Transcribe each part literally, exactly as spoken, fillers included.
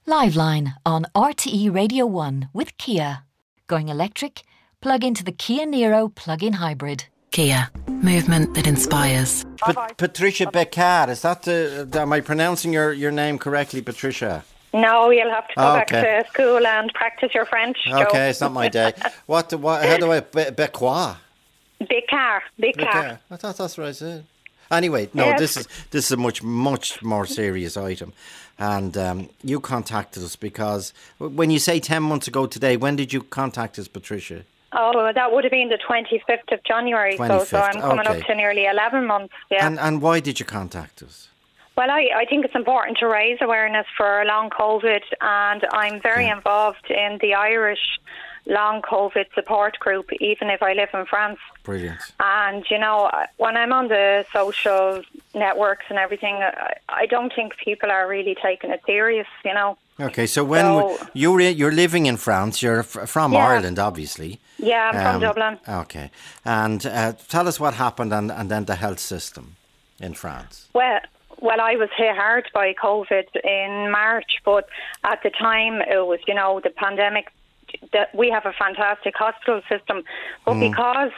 Liveline on R T E Radio one with Kia. Going electric? Plug into the Kia Niro plug-in hybrid. Kia. Movement that inspires. Pat- Patricia Beckard, is that the, am I pronouncing your, your name correctly, Patricia? No, you'll have to go Okay. back to school and practice your French. Joe. Okay, it's not my day. What? do- what how do I be, Becquois? Big car, big car. Beckard. I thought that's what I said. Anyway, no, Yes. this is this is a much much more serious item, and um, you contacted us because when you say ten months ago today, when did you contact us, Patricia? Oh, that would have been the twenty-fifth of January, so, so I'm twenty-fifth, coming okay. up to nearly eleven months. Yeah. And and why did you contact us? Well, I, I think it's important to raise awareness for long COVID, and I'm very Yeah. involved in the Irish long COVID support group, even if I live in France. Brilliant. And, you know, when I'm on the social networks and everything, I, I don't think people are really taking it serious, you know. Okay, so when So- w- you're you're living in France, you're f- from Yeah. Ireland, obviously. Yeah, I'm Um, from Dublin. Okay, and uh, tell us what happened, and, and then the health system in France. Well, well, I was hit hard by COVID in March, but at the time it was, you know, the pandemic. That we have a fantastic hospital system, but because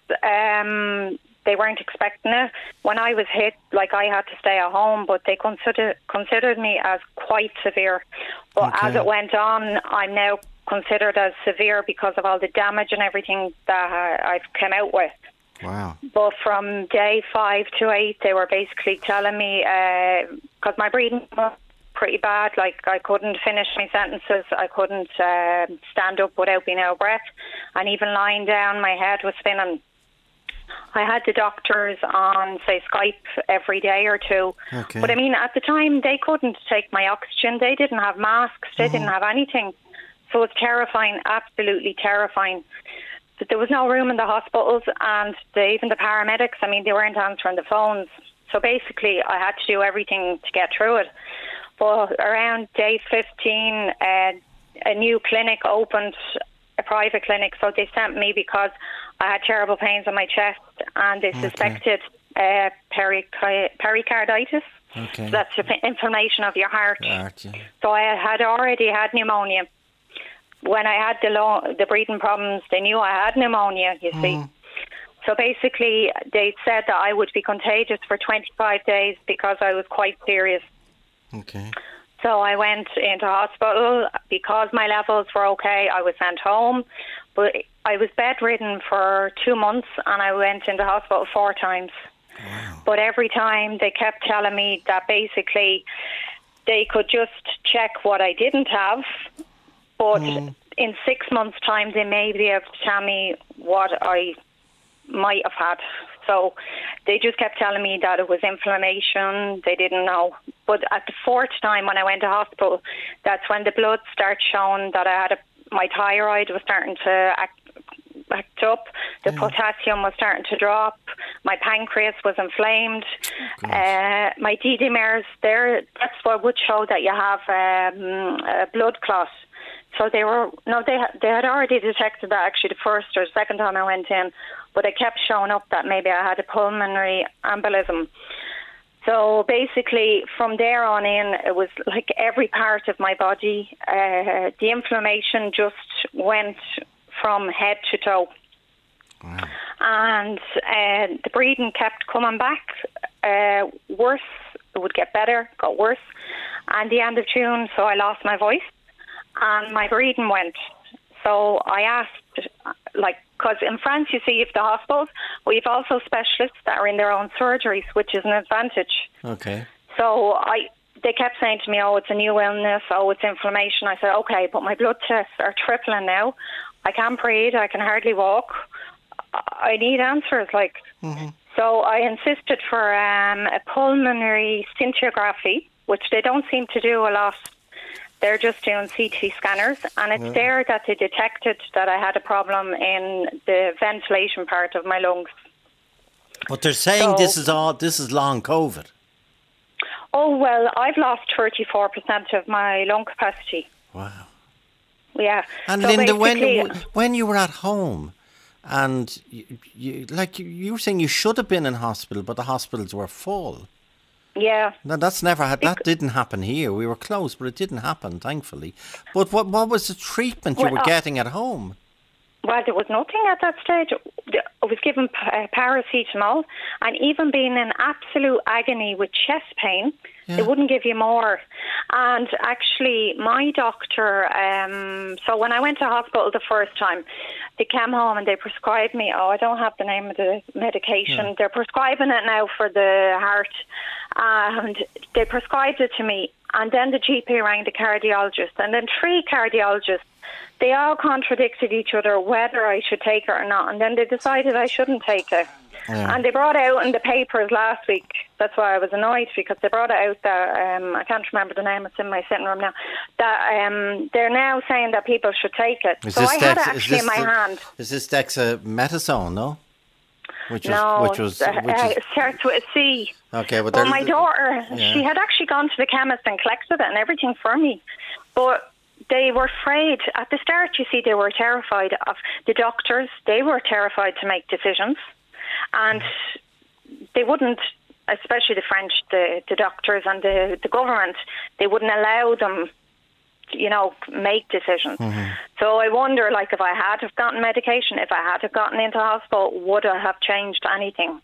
um, they weren't expecting it, when I was hit, like I had to stay at home, but they consider, considered me as quite severe. But as Okay. it went on, I'm now considered as severe because of all the damage and everything that uh, I've come out with. Wow. But from day five to eight, they were basically telling me, because my breathing was pretty bad, like I couldn't finish my sentences, I couldn't uh, stand up without being out of breath, and even lying down, my head was spinning. I had the doctors on, say, Skype every day or two. Okay. But I mean, at the time, they couldn't take my oxygen. They didn't have masks. They didn't have anything. So it's terrifying, absolutely terrifying. But there was no room in the hospitals, and the, even the paramedics, I mean, they weren't answering the phones. So basically, I had to do everything to get through it. But around day fifteen, uh, a new clinic opened, a private clinic. So they sent me because I had terrible pains on my chest, and they suspected uh, perica- pericarditis. Okay. So that's the inflammation of your heart. Art, yeah. So I had already had pneumonia. When I had the lo- the breathing problems, they knew I had pneumonia, you see. So basically, they said that I would be contagious for twenty-five days because I was quite serious. Okay. So I went into hospital. Because my levels were okay, I was sent home. But I was bedridden for two months, and I went into hospital four times. Wow. But every time they kept telling me that basically they could just check what I didn't have, but in six months' time they may be able to tell me what I might have had. So they just kept telling me that it was inflammation. They didn't know. But at the fourth time when I went to hospital, that's when the blood started showing that I had a, my thyroid was starting to act, act up. The potassium was starting to drop. My pancreas was inflamed. Uh, my D dimers, there, that's what would show that you have um, a blood clot. So they were no, they ha- they had already detected that actually the first or second time I went in, but it kept showing up that maybe I had a pulmonary embolism. So basically, from there on in, it was like every part of my body, uh, the inflammation just went from head to toe. Wow. And uh, the breathing kept coming back uh, worse. It would get better, got worse. And the end of June, so I lost my voice. And my breathing went. So I asked, like, because in France, you see, if the hospitals, we've also specialists that are in their own surgeries, which is an advantage. Okay. So I, they kept saying to me, oh, it's a new illness, oh, it's inflammation. I said, okay, but my blood tests are tripling now. I can't breathe, I can hardly walk. I need answers, like. Mm-hmm. So I insisted for um, a pulmonary scintigraphy, which they don't seem to do a lot. They're just doing C T scanners, and it's there that they detected that I had a problem in the ventilation part of my lungs. But they're saying So- this is all this is long COVID. Oh, well, I've lost thirty-four percent of my lung capacity. Wow. Yeah. And So Linda, when basically- when you were at home, and you, you like you, you were saying you should have been in hospital, but the hospitals were full. Yeah. No, that's never had. That didn't happen here. We were close, but it didn't happen, thankfully. But what what was the treatment you Well, were uh, getting at home? Well, there was nothing at that stage. I was given uh, paracetamol, and even being in absolute agony with chest pain, Yeah. they wouldn't give you more. And actually, my doctor, um, so when I went to hospital the first time, they came home and they prescribed me, oh, I don't have the name of the medication. Yeah. They're prescribing it now for the heart. And they prescribed it to me. And then the G P rang the cardiologist. And then three cardiologists, they all contradicted each other whether I should take it or not. And then they decided I shouldn't take it. Yeah. And they brought out in the papers last week, that's why I was annoyed, because they brought it out that, um, I can't remember the name, it's in my sitting room now, that um, they're now saying that people should take it. Is so this I had dex- it is actually this in my the- hand. Is this dexamethasone, no? Which was, No, which was, uh, which uh, is, it starts with a C. okay, but Well, there- my daughter, yeah. she had actually gone to the chemist and collected it and everything for me. But they were afraid. At the start, you see, they were terrified of the doctors. They were terrified to make decisions. And they wouldn't, especially the French, the, the doctors and the, the government, they wouldn't allow them, you know, make decisions. Mm-hmm. So I wonder, like, if I had have gotten medication, if I had have gotten into hospital, would I have changed anything?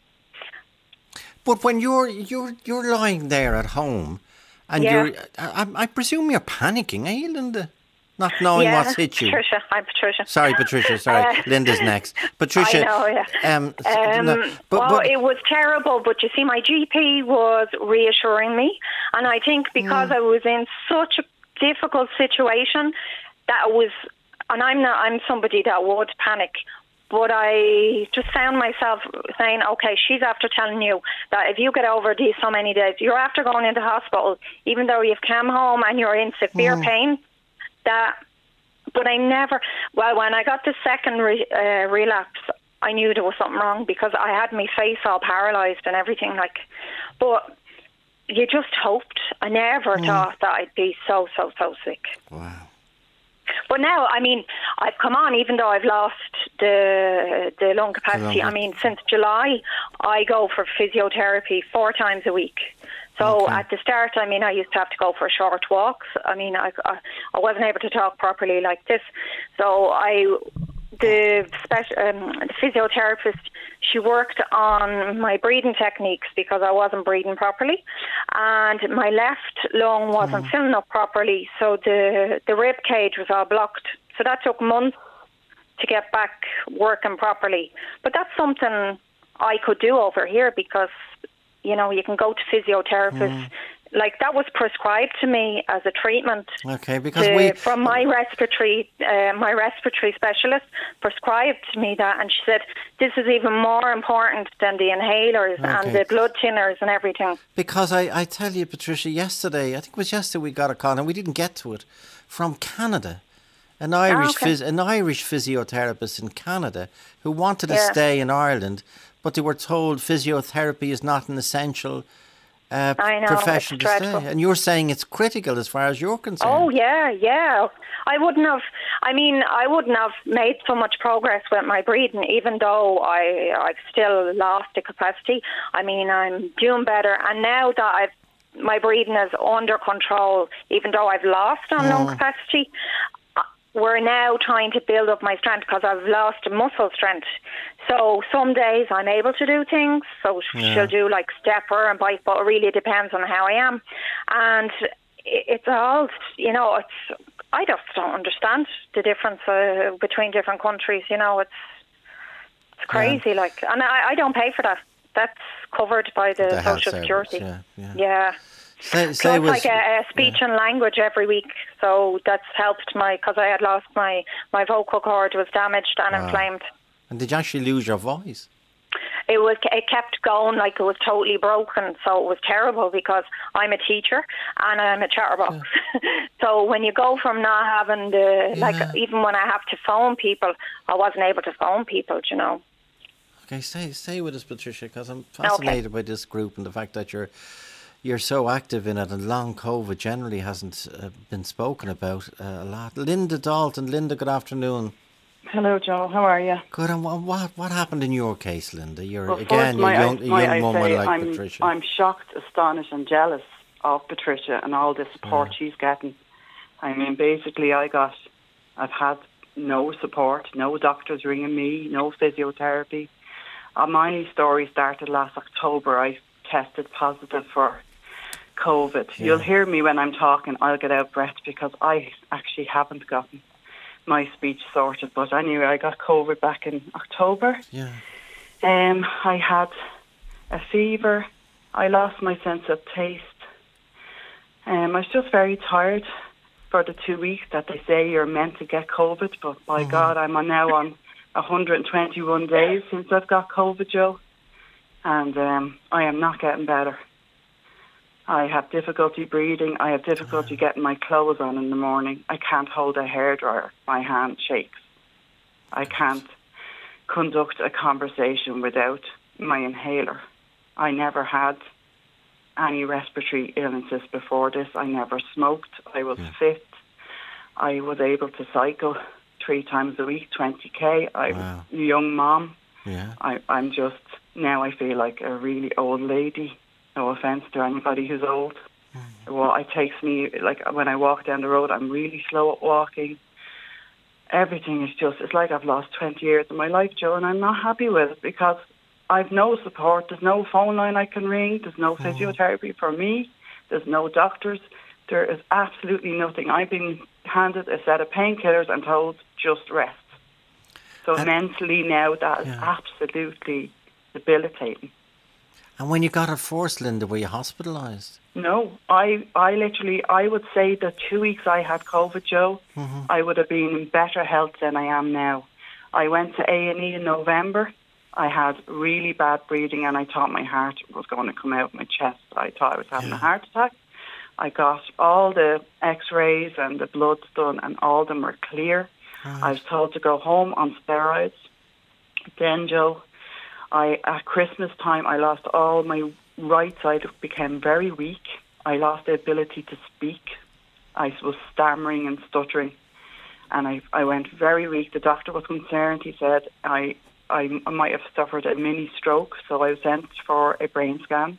But when you're you're you're lying there at home, and Yeah. you're, I, I presume you're panicking, are you, Linda? Not knowing yeah, what's hit you. Patricia, I'm Patricia. Sorry, Patricia. Sorry, Uh, Linda's next. Patricia. I know, yeah. Um, s- Um, no, but, well, but it was terrible, but you see, my G P was reassuring me, and I think because Mm. I was in such a difficult situation, that was, and I'm not, I'm somebody that would panic, but I just found myself saying, okay, she's after telling you that if you get over these so many days, you're after going into hospital, even though you've come home and you're in severe Mm. pain, that, but I never, well, when I got the second re, uh, relapse, I knew there was something wrong because I had my face all paralysed and everything, like, but you just hoped. I never thought that I'd be so, so, so sick. wow. But now, I mean, I've come on, even though I've lost the the lung capacity. lung- I mean, since July, I go for physiotherapy four times a week. So Okay. at the start, I mean, I used to have to go for short walks. I mean, I, I, I wasn't able to talk properly like this. So I, the, special, um, the physiotherapist, she worked on my breathing techniques because I wasn't breathing properly. And my left lung wasn't filling up properly. So the, the rib cage was all blocked. So that took months to get back working properly. But that's something I could do over here because, you know, you can go to physiotherapists. Like, that was prescribed to me as a treatment. Okay, because to- we from my respiratory, uh, my respiratory specialist prescribed to me that, and she said this is even more important than the inhalers Okay. and the blood thinners and everything. Because I, I tell you, Patricia, yesterday, I think it was yesterday we got a call, and we didn't get to it, from Canada. An Irish okay. phys- an Irish physiotherapist in Canada who wanted to Yeah. stay in Ireland, but they were told physiotherapy is not an essential uh, I know, profession it's to dreadful. stay. And you're saying it's critical as far as you're concerned. Oh yeah, yeah. I wouldn't have. I mean, I wouldn't have made so much progress with my breathing, even though I I've still lost the capacity. I mean, I'm doing better, and now that I've my breathing is under control, even though I've lost on lung capacity. We're now trying to build up my strength because I've lost muscle strength. So some days I'm able to do things. So Yeah. she'll do like stepper and bike, but it really depends on how I am. And it- it's all, you know, it's, I just don't understand the difference uh, between different countries. You know, it's it's crazy. Like, and I, I don't pay for that. That's covered by the, The health Social service, Security. yeah, yeah. yeah. Say, say Plus, was, like a, a speech and language every week, so that's helped my because I had lost my my vocal cord was damaged and inflamed. and did you actually lose your voice? It was it kept going like it was totally broken, so it was terrible because I'm a teacher and I'm a chatterbox. So when you go from not having the like Yeah. even when I have to phone people, I wasn't able to phone people. You know. Okay, stay stay with us, Patricia, because I'm fascinated by this group and the fact that you're you're so active in it, and long COVID generally hasn't uh, been spoken about uh, a lot. Linda Dalton, Linda, good afternoon. Hello, Joe. How are you? Good. And what what, what happened in your case, Linda? You're Well, again first, my, a young, I, my, a young I woman say like I'm, Patricia. I'm shocked, astonished, and jealous of Patricia and all the support Yeah. she's getting. I mean, basically, I got, I've had no support, no doctors ringing me, no physiotherapy. Uh, my story started last October. I tested positive for COVID. Yeah. You'll hear me when I'm talking. I'll get out of breath because I actually haven't gotten my speech sorted. But anyway, I got COVID back in October. Yeah. Um, I had a fever. I lost my sense of taste. Um, I was just very tired for the two weeks that they say you're meant to get COVID. But by Mm-hmm. God, I'm on now on one hundred twenty-one days since I've got COVID, Joe. And um, I am not getting better. I have difficulty breathing. I have difficulty getting my clothes on in the morning. I can't hold a hairdryer. My hand shakes. I can't conduct a conversation without my inhaler. I never had any respiratory illnesses before this. I never smoked. I was Yeah. fit. I was able to cycle three times a week, twenty k. I'm Wow. a young mom. Yeah. I, I'm just, now I feel like a really old lady. No offence to anybody who's old. Mm. Well, it takes me, like when I walk down the road, I'm really slow at walking. Everything is just, it's like I've lost twenty years of my life, Joe, and I'm not happy with it because I've no support. There's no phone line I can ring. There's no physiotherapy for me. There's no doctors. There is absolutely nothing. I've been handed a set of painkillers and told just rest. So And- mentally now that is Yeah. absolutely debilitating. And when you got it first, Linda, were you hospitalised? No, I, I literally, I would say the two weeks I had COVID, Joe, Mm-hmm. I would have been in better health than I am now. I went to A and E in November. I had really bad breathing and I thought my heart was going to come out of my chest. I thought I was having Yeah. a heart attack. I got all the x-rays and the bloods done and all of them were clear. I was told to go home on steroids. Then, Joe, I at Christmas time, I lost all my right side, became very weak. I lost the ability to speak. I was stammering and stuttering, and I I went very weak. The doctor was concerned. He said I I, I might have suffered a mini stroke, so I was sent for a brain scan.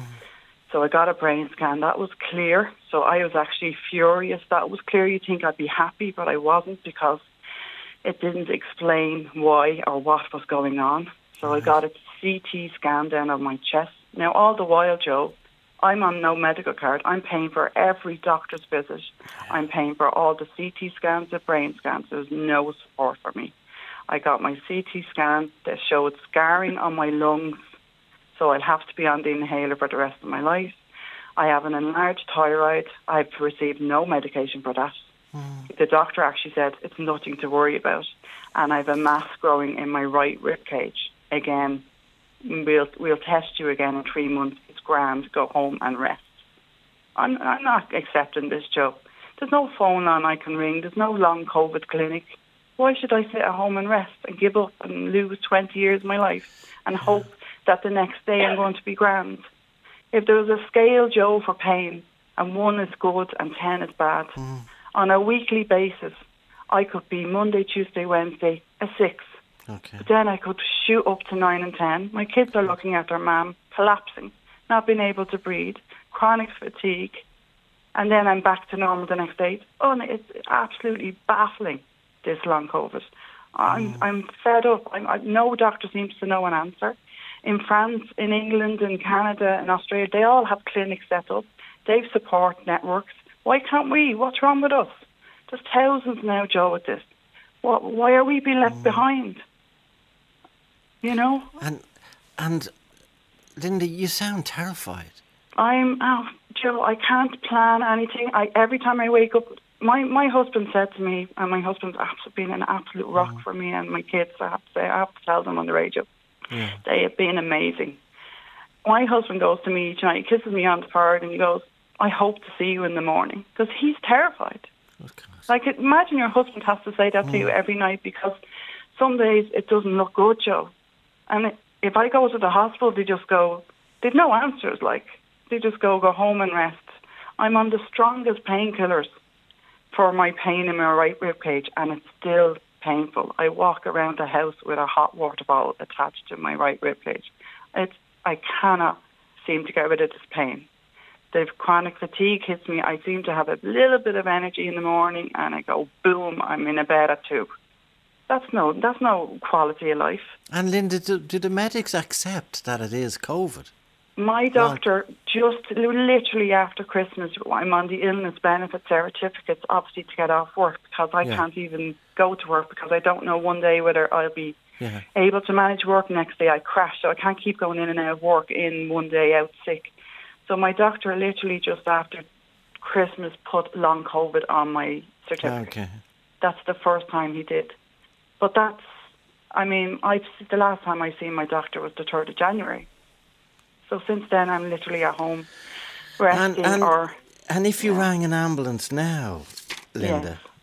So I got a brain scan. That was clear. So I was actually furious. That was clear. You'd think I'd be happy, but I wasn't because it didn't explain why or what was going on. So I got a C T scan down on my chest. Now, all the while, Joe, I'm on no medical card. I'm paying for every doctor's visit. I'm paying for all the C T scans, the brain scans. There's no support for me. I got my C T scan that showed scarring on my lungs, so I'll have to be on the inhaler for the rest of my life. I have an enlarged thyroid. I've received no medication for that. The doctor actually said it's nothing to worry about. And I have a mass growing in my right rib cage. Again, we'll we'll test you again in three months. It's grand. Go home and rest. I'm, I'm not accepting this, Joe. There's no phone line I can ring. There's no long COVID clinic. Why should I sit at home and rest and give up and lose twenty years of my life and hope that the next day I'm going to be grand? If there was a scale, Joe, for pain, and one is good and ten is bad, on a weekly basis, I could be Monday, Tuesday, Wednesday, a six. Okay. But then I could shoot up to nine and ten. My kids are looking at their mum, collapsing, not being able to breathe, chronic fatigue, and then I'm back to normal the next day. Oh, and it's absolutely baffling, this long COVID. I'm mm. I'm fed up. I'm, I, no doctor seems to know an answer. In France, in England, in Canada, in Australia, they all have clinics set up. They've support networks. Why can't we? What's wrong with us? There's thousands now, Joe, at this. What, why are we being left mm. behind? You know? And, and Linda, you sound terrified. I'm, oh, Joe, I can't plan anything. I Every time I wake up, my, my husband said to me, and my husband's been an absolute rock mm. for me and my kids, I have to say, I have to tell them on the radio. Yeah. They have been amazing. My husband goes to me each night, he kisses me on the forehead and he goes, I hope to see you in the morning, because he's terrified. Like, imagine your husband has to say that mm. to you every night, because some days it doesn't look good, Joe. And it, if I go to the hospital, they just go, they've no answers, like, they just go, go home and rest. I'm on the strongest painkillers for my pain in my right rib cage, and it's still painful. I walk around the house with a hot water bottle attached to my right rib cage. It's, I cannot seem to get rid of this pain. The chronic fatigue hits me. I seem to have a little bit of energy in the morning, and I go, boom, I'm in a bed at two. That's no, that's no quality of life. And Linda, do, do the medics accept that it is COVID? My doctor, just literally after Christmas, I'm on the illness benefit certificates, obviously to get off work, because I Yeah. can't even go to work because I don't know one day whether I'll be Yeah. able to manage work. Next day I crash, so I can't keep going in and out of work in one day out sick. So my doctor literally just after Christmas put long COVID on my certificate. Okay. That's the first time he did. But that's, I mean, I've, the last time I seen my doctor was the third of January. So since then, I'm literally at home resting And, and, or... and if you yeah. rang an ambulance now, Linda, Yes.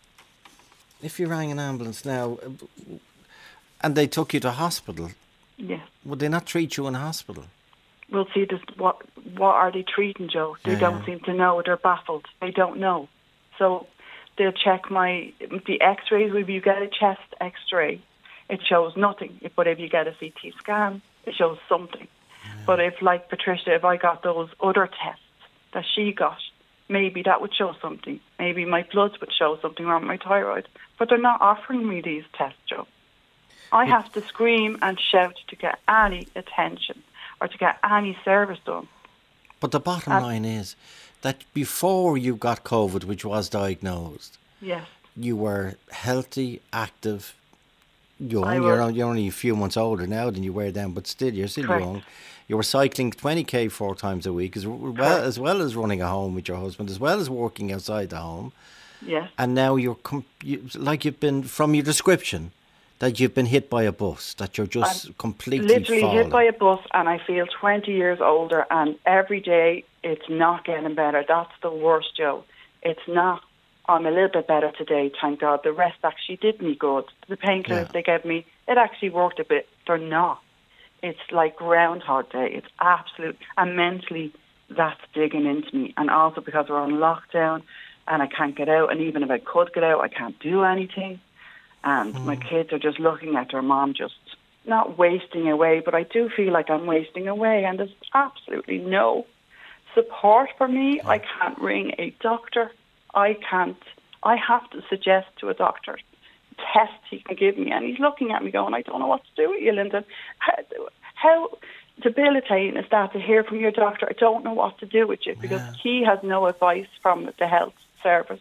if you rang an ambulance now uh, and they took you to hospital, Yes. would they not treat you in hospital? We'll see this, what what are they treating, Joe? They Yeah, don't yeah. seem to know. They're baffled. They don't know. So they'll check my... The x-rays, if you get a chest x-ray, it shows nothing. But if you get a C T scan, it shows something. But if, like Patricia, if I got those other tests that she got, maybe that would show something. Maybe my bloods would show something wrong with my thyroid. But they're not offering me these tests, Joe. I have to scream and shout to get any attention or to get any service done. But the bottom Uh, line is that before you got COVID, which was diagnosed, Yes. you were healthy, active, young. I You're, was. on- you're only a few months older now than you were then, but still, you're still Correct. young. You were cycling twenty k four times a week, as well, Correct. as well as running a home with your husband, as well as working outside the home. Yes. And now you're, com- you, like you've been, from your description, that you've been hit by a bus, that you're just completely Literally fallen. hit by a bus, and I feel twenty years older, and every day it's not getting better. That's the worst, Joe. It's not. I'm a little bit better today, thank God. The rest actually did me good. The painkillers Yeah. they gave me, it actually worked a bit. They're not. It's like Groundhog Day. It's absolute. And mentally, that's digging into me. And also because we're on lockdown, and I can't get out. And even if I could get out, I can't do anything. And my kids are just looking at their mom just not wasting away, but I do feel like I'm wasting away. And there's absolutely no support for me. I can't ring a doctor. I can't. I have to suggest to a doctor test he can give me, and he's looking at me going, I don't know what to do with you, Linda. How, how debilitating is that to hear from your doctor, I don't know what to do with you, because Yeah. he has no advice from the health service.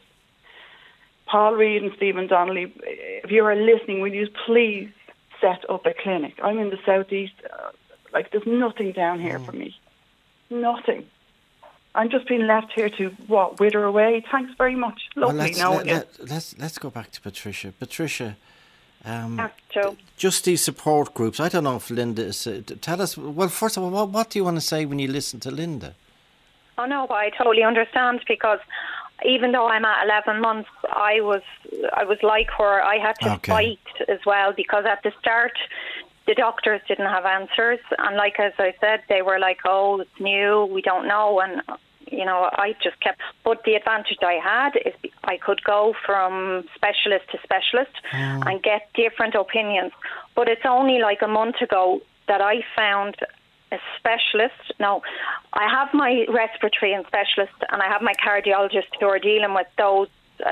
Paul Reid and Stephen Donnelly, if you are listening, will you please set up a clinic? I'm in the southeast. Uh, like, there's nothing down here for me. Nothing. I'm just being left here to, what, wither away? Thanks very much. Lovely let's, knowing you. let, let's, let's go back to Patricia. Patricia, um, Yes, Joe. just these support groups. I don't know if Linda is. Uh, t- tell us, well, first of all, what, what do you want to say when you listen to Linda? Oh no, I totally understand, because even though I'm at eleven months, I was I was like her. I had to Okay. fight as well, because at the start the doctors didn't have answers, and like as I said, they were like, "Oh, it's new, we don't know," and you know, I just kept. But the advantage I had is I could go from specialist to specialist and get different opinions. But it's only like a month ago that I found a specialist. No, I have my respiratory and specialist, and I have my cardiologist who are dealing with those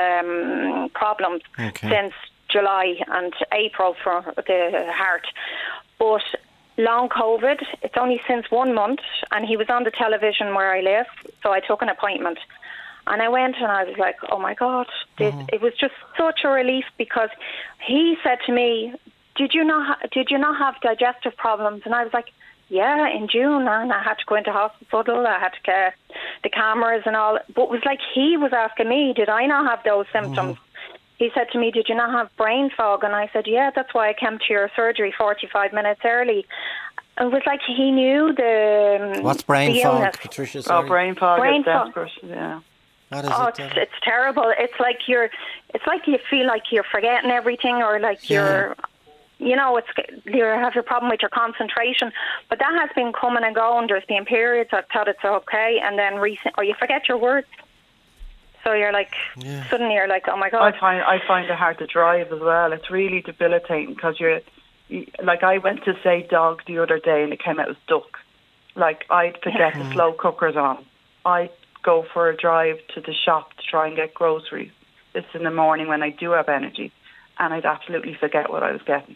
um, problems Okay. since July and April for the heart. But long COVID, it's only since one month, and he was on the television where I live, so I took an appointment. And I went and I was like, oh my God, this, it was just such a relief, because he said to me, did you not ha- did you not have digestive problems? And I was like, yeah, in June, and I had to go into hospital. I had to get the cameras and all. But it was like he was asking me, did I not have those symptoms? He said to me, did you not have brain fog? And I said, yeah, that's why I came to your surgery forty-five minutes early. It was like he knew the What's brain the fog, illness. Patricia? Oh, Sorry. brain fog Brain is fog. desperate, yeah. What is Oh, it? it's, then? it's terrible. It's like you're, it's like you feel like you're forgetting everything, or like Yeah. you're, you know, it's you have a problem with your concentration. But that has been coming and going. There's been periods I thought it's okay, and then recent, or you forget your words. So you're like, Yeah. suddenly you're like, oh my I God. find I find it hard to drive as well. It's really debilitating because you're, you, like I went to say dog the other day and it came out as duck. Like I'd forget the slow cookers on. I'd go for a drive to the shop to try and get groceries. This in the morning when I do have energy, and I'd absolutely forget what I was getting.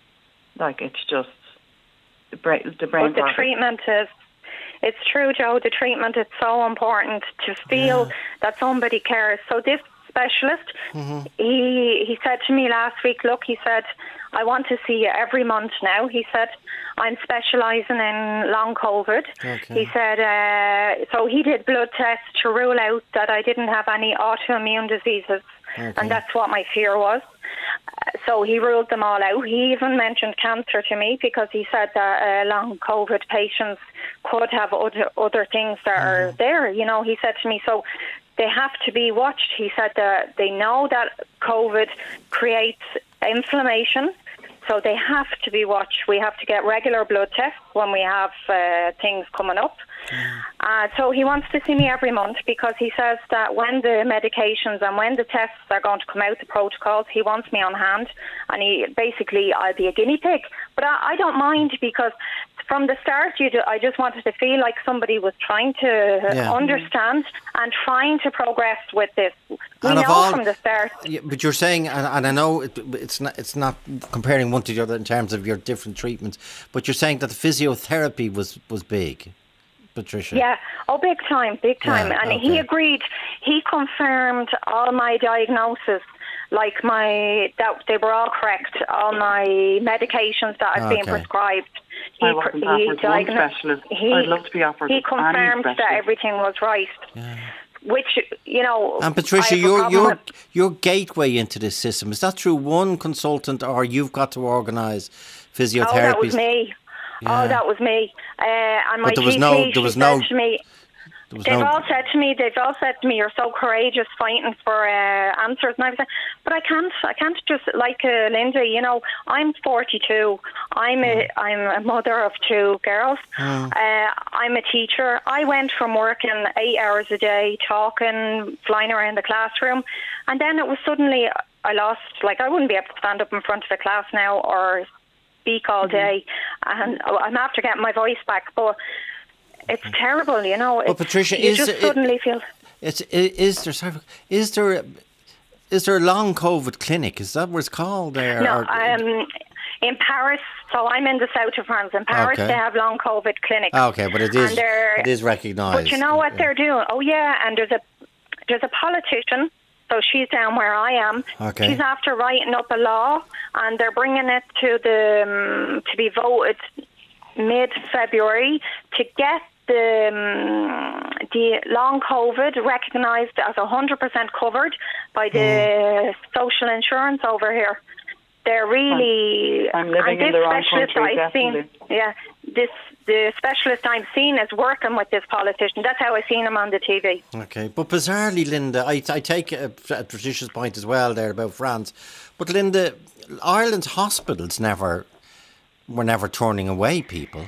Like it's just the brain. The brain. But the treatment is, it's true, Joe, the treatment is so important to feel Yeah. that somebody cares. So this specialist, Mm-hmm. he he said to me last week, look, he said, I want to see you every month now. He said, I'm specialising in long COVID. Okay. He said, uh, so he did blood tests to rule out that I didn't have any autoimmune diseases. Okay. And that's what my fear was. Uh, So he ruled them all out. He even mentioned cancer to me because he said that uh, long COVID patients could have other other things that are there. You know, he said to me, so they have to be watched. He said that they know that COVID creates inflammation, so they have to be watched. We have to get regular blood tests when we have uh, things coming up. Uh, so he wants to see me every month because he says that when the medications and when the tests are going to come out, the protocols, he wants me on hand, and he basically I'll be a guinea pig. But I, I don't mind because from the start, you do, I just wanted to feel like somebody was trying to Yeah. understand and trying to progress with this. We And of know all- from the start. Yeah, but you're saying, and, and I know it, it's not it's not comparing one to the other in terms of your different treatments, but you're saying that the physiotherapy was, was big, Patricia. Yeah, oh, big time, big time. Yeah, and okay. he agreed, he confirmed all my diagnosis, like my, that they were all correct, all my medications that I've been Okay. prescribed. I wasn't offered one diagnosed- specialist. he- I'd love to be offered He any confirmed that specialist. everything was right. Which, you know... And Patricia, I have a your problem your with- your gateway into this system, is that through one consultant, or you've got to organise physiotherapy? Oh, that was me. Yeah. Oh, that was me. Uh, and my But there was G P, no- there she was said no- to me, There was they've no- all said to me, they've all said to me, you're so courageous fighting for uh, answers. And I was like, but I can't, I can't just, like uh, Linda, you know, I'm forty-two. I'm a, I'm a mother of two girls. Uh, I'm a teacher. I went from working eight hours a day, talking, flying around the classroom. And then it was suddenly, I lost, like I wouldn't be able to stand up in front of the class now or speak all day. And I'm after getting my voice back. But it's terrible, you know. Well, It's, Patricia, you is just it- suddenly feel... It's i- is there sorry, is there a- is there a long COVID clinic? Is that what it's called there? No, Or- um, in Paris, so I'm in the south of France. In Paris, Okay. they have long COVID clinics. Okay, but it is And they're- it is recognised. But you know what they're doing? Oh yeah, and there's a there's a politician. So she's down where I am. Okay. She's after writing up a law, and they're bringing it to the um, to be voted mid-February to get the um, the long COVID recognised as one hundred percent covered by the social insurance over here. They're really... I'm living and in this the wrong specialist country, I've seen, definitely. yeah, this the specialist I've seen is working with this politician. That's how I seen him on the T V. Okay, but bizarrely, Linda, I, I take uh, Patricia's point as well there about France, but Linda, Ireland's hospitals never were never turning away people.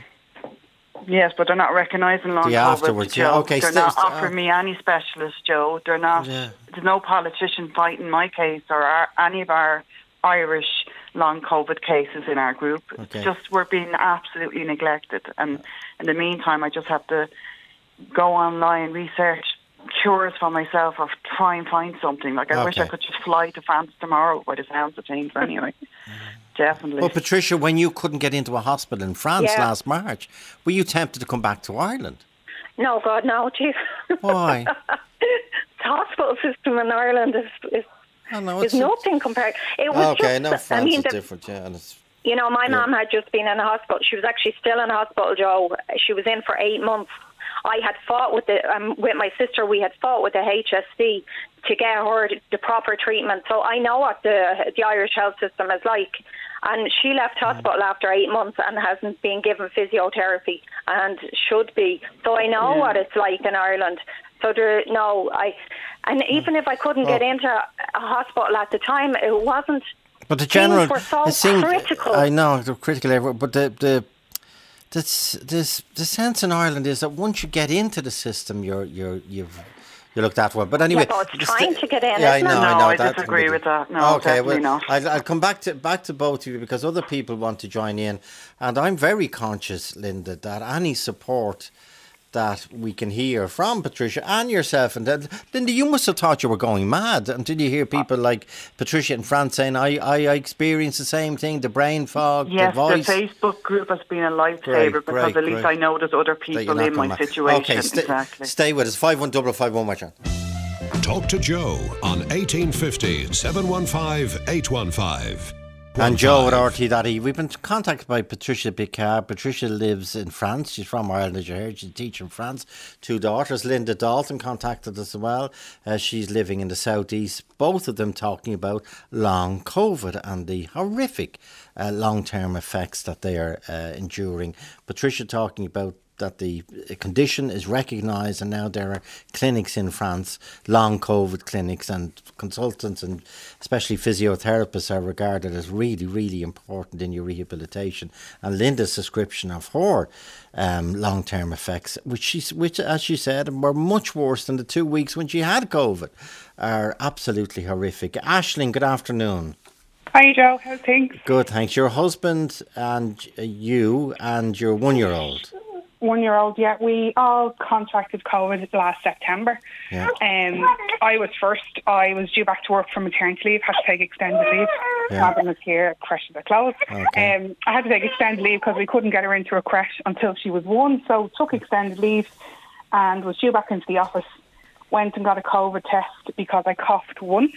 Yes, but they're not recognising long The COVID, afterwards, Joe. yeah, okay, They're still- not still- offering me any specialist, Joe. They're not. Yeah. There's no politician fighting my case or our, any of our Irish long COVID cases in our group. Okay. It's just we're being absolutely neglected. And in the meantime, I just have to go online, research cures for myself, or try and find something. Like I wish I Okay. could just fly to France tomorrow by the sounds of things. Anyway, definitely. Well, Patricia, when you couldn't get into a hospital in France Yeah. last March, were you tempted to come back to Ireland? No, God, no, jeez. Why? The hospital system in Ireland is is, Oh, no, is it's nothing compared. It was okay. just, No, France I mean, is the, different. Yeah, and it's you know, my Yeah. mum had just been in a hospital. She was actually still in hospital, Joe. She was in for eight months. I had fought with the um, with my sister. We had fought with the H S C to get her the proper treatment. So I know what the the Irish health system is like. And she left hospital after eight months and hasn't been given physiotherapy and should be. So I know what it's like in Ireland. So there, no, I, and even if I couldn't get into a hospital at the time, it wasn't. But the general, were so it seemed, critical. I know they're critical everywhere, but the the this this the sense in Ireland is that once you get into the system, you're you're you've You look that way. But anyway... Yeah, no, it's just- trying to get in, Yeah, I isn't know, it? I No, know. I that disagree can be- with that. No, okay, well, definitely not. I'll, I'll come back to back to both of you because other people want to join in. And I'm very conscious, Linda, that any support that we can hear from Patricia and yourself and that, Linda, you must have thought you were going mad until you hear people like Patricia in France saying, I, I, I experienced the same thing, the brain fog, Yes, the voice. the Facebook group has been a lifesaver Great, because great, at least great. I know there's other that you're people not in my going mad. situation. Okay, stay, exactly. stay with us. five one five five one, my turn. Talk to Joe on eighteen fifty, seven one five, eight one five. And Joe at R T dot I E. We've been contacted by Patricia Picard. Patricia lives in France. She's from Ireland, as you heard. She's a teacher in France. Two daughters. Linda Dalton contacted us as well. Uh, she's living in the southeast. Both of them talking about long COVID and the horrific uh, long-term effects that they are uh, enduring. Patricia talking about that the condition is recognised and now there are clinics in France, long COVID clinics, and consultants and especially physiotherapists are regarded as really, really important in your rehabilitation. And Linda's description of her um, long-term effects, which, she, which as she said, were much worse than the two weeks when she had COVID, are absolutely horrific. Aisling, good afternoon. Hi Joe, how's things? Good, thanks. Your husband and you and your one-year-old. One-year-old, yeah. We all contracted COVID last September. Yeah. Um, I was first. I was due back to work from maternity leave, had to take extended leave. Yeah. Marvin was here, creches are closed. Okay. Um, I had to take extended leave because we couldn't get her into a creche until she was one. So took extended leave and was due back into the office. Went and got a COVID test because I coughed once.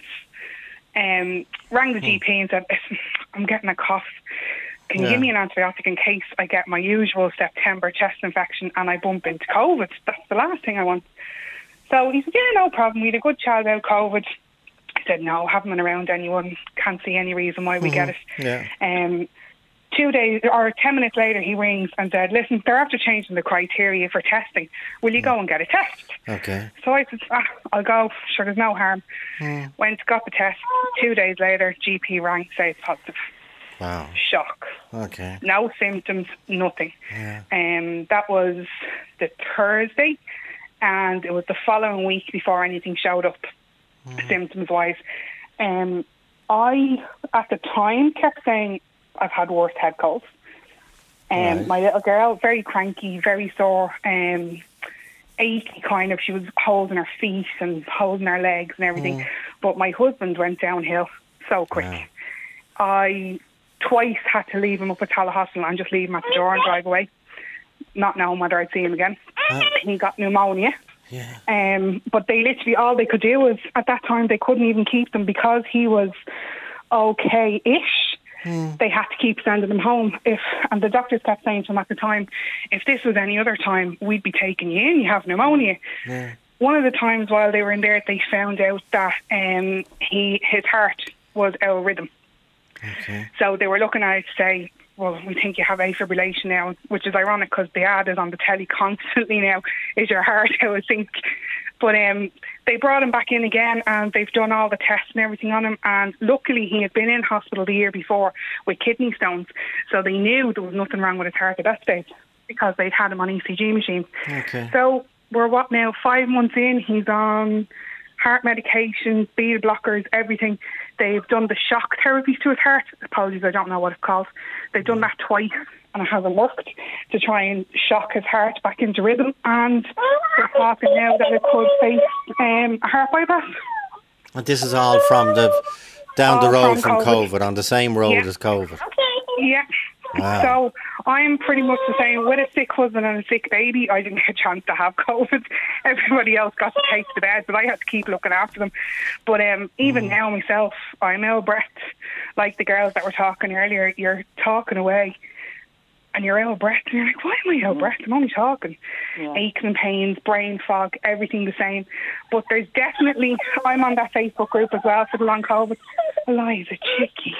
Um, rang the G P and said, I'm getting a cough. Can you Yeah. give me an antibiotic in case I get my usual September chest infection and I bump into COVID? That's the last thing I want. So he said, yeah, no problem. We had a good chat about COVID. I said, no, haven't been around anyone. Can't see any reason why we get it. Yeah. Um, two days or ten minutes later, he rings and said, listen, they're after changing the criteria for testing. Will you go and get a test? Okay. So I said, ah, I'll go. Sure, there's no harm. Went, got the test. Two days later, G P rang, say it's positive. Wow. Shock. Okay. No symptoms, nothing. Yeah. Um, that was the Thursday, and it was the following week before anything showed up, symptoms-wise. Um, I, at the time, kept saying I've had worse head colds. Um, Right. My little girl, very cranky, very sore, um, achy kind of. She was holding her feet and holding her legs and everything. But my husband went downhill so quick. Wow. I twice had to leave him up at Tala Hospital and just leave him at the door and drive away, not knowing whether I'd see him again. He got pneumonia. Yeah. Um, but they literally, all they could do was, at that time, they couldn't even keep them because he was okay-ish. They had to keep sending him home. If And the doctors kept saying to him at the time, if this was any other time, we'd be taking you in, you have pneumonia. Yeah. One of the times while they were in there, they found out that um, he his heart was out of rhythm. Okay. So they were looking at it to say, well, we think you have afibrillation now, which is ironic because the ad is on the telly constantly now, is your heart out of sync? But um, they brought him back in again and they've done all the tests and everything on him. And luckily he had been in hospital the year before with kidney stones. So they knew there was nothing wrong with his heart at that stage because they'd had him on E C G machines. Okay. So we're what now, five months in, he's on heart medications, beta blockers, everything. They've done the shock therapies to his heart. Apologies, I don't know what it's called. They've done that twice and it hasn't worked to try and shock his heart back into rhythm. And they're talking now that it could face um, a heart bypass. And this is all from the down the All road from from COVID. COVID, on the same road Yeah. as COVID. Yeah. Wow. So I'm pretty much the same. With a sick husband and a sick baby, I didn't get a chance to have COVID. Everybody else got to take the bed, but I had to keep looking after them. But um, even now myself, I'm ill breath. Like the girls that were talking earlier, you're talking away and you're ill breath. And you're like, why am I ill breath? I'm only talking. Yeah. Aches and pains, brain fog, everything the same. But there's definitely, I'm on that Facebook group as well for the long COVID. Eliza Chicky.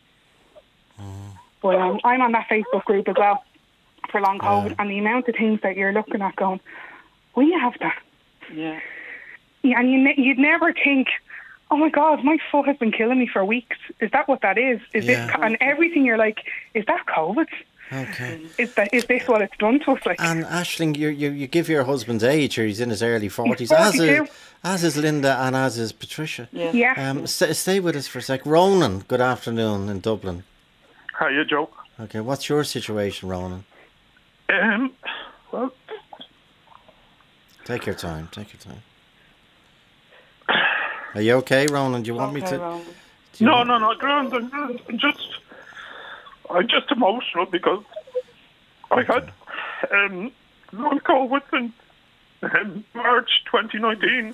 But um, I'm on that Facebook group as well for long COVID, and the amount of things that you're looking at going, we have that. Yeah. Yeah, and you ne- you'd never think, oh my God, my foot has been killing me for weeks. Is that what that is? Is Yeah. it? And everything you're like, is that COVID? Okay. Is that is this what it's done to us? Like, And Aisling, you, you you give your husband's age here. He's in his early forties, He's as is forty-two. as is Linda and as is Patricia. Yeah. yeah. Um, st- stay with us for a sec. Ronan, good afternoon in Dublin. Hiya, Joe. Okay, what's your situation, Ronan? Um, well, Take your time. Take your time. Are you okay, Ronan? Do you want me Okay, to? Ron. do you no, want- no, no, grand. I'm grand. I'm just, I'm just emotional because I had um, long COVID since um, March twenty nineteen.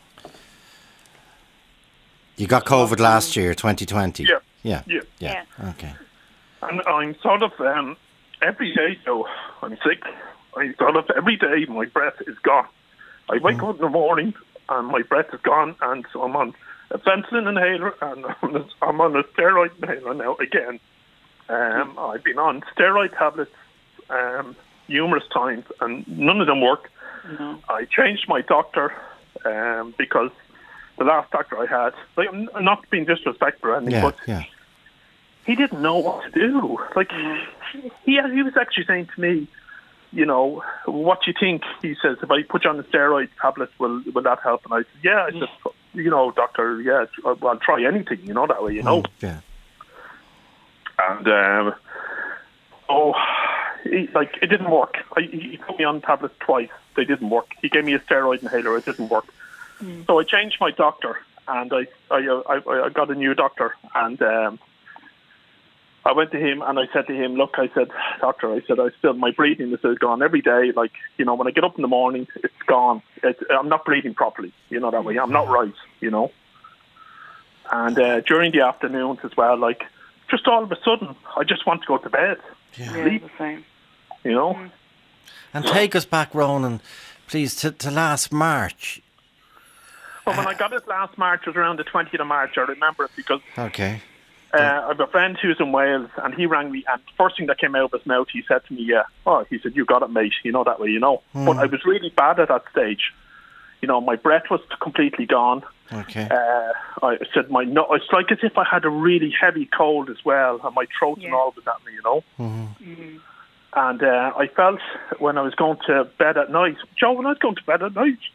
You got COVID last year, twenty twenty. Yeah. Yeah. Yeah. Yeah. Okay. And I'm sort of, um, every day, so I'm sick. I sort of, every day my breath is gone. I wake up in the morning and my breath is gone, and so I'm on a Ventolin inhaler and I'm on a, I'm on a steroid inhaler now again. Um, I've been on steroid tablets um, numerous times and none of them work. No. I changed my doctor um, because the last doctor I had, like, I'm not being disrespectful or anything, Yeah. but Yeah. he didn't know what to do. Like, he he was actually saying to me, you know, what do you think? He says, if I put you on the steroid tablets, will will that help? And I said, yeah. I said, you know, doctor, yeah, I'll, I'll try anything, you know, that way, you know. Mm, yeah. And, um, oh, he, like, it didn't work. I, he put me on tablets twice. They didn't work. He gave me a steroid inhaler. It didn't work. Mm. So I changed my doctor, and I I, I, I got a new doctor, and um, I went to him and I said to him, look, I said, doctor, I said, I still, my breathing is still gone every day. Like, you know, when I get up in the morning, it's gone. It, I'm not breathing properly, you know, that way. I'm not right, you know. And uh, during the afternoons as well, like, just all of a sudden, I just want to go to bed, Yeah. Yeah, the same. you know. And take us back, Ronan, please, to, to last March. But when I got it last March, it was around the twentieth of March. I remember it because Okay. uh, I have a friend who's in Wales, and he rang me, and the first thing that came out of his mouth, he said to me, yeah, oh, he said, you got it, mate, you know, that way, you know. But I was really bad at that stage. You know, my breath was completely gone. Okay. Uh, I said my no, it's like as if I had a really heavy cold as well, and my throat and Yeah. all was at me, you know. Mm. And uh, I felt when I was going to bed at night, Joe, when I was going to bed at night,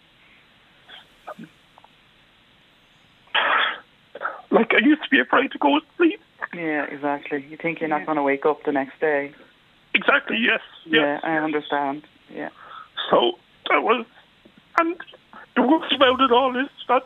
like I used to be afraid to go to sleep. Yeah, exactly. You think you're not going to wake up the next day. Exactly, yes. Yeah, yes. I understand. Yeah. So that was, and the worst about it all is that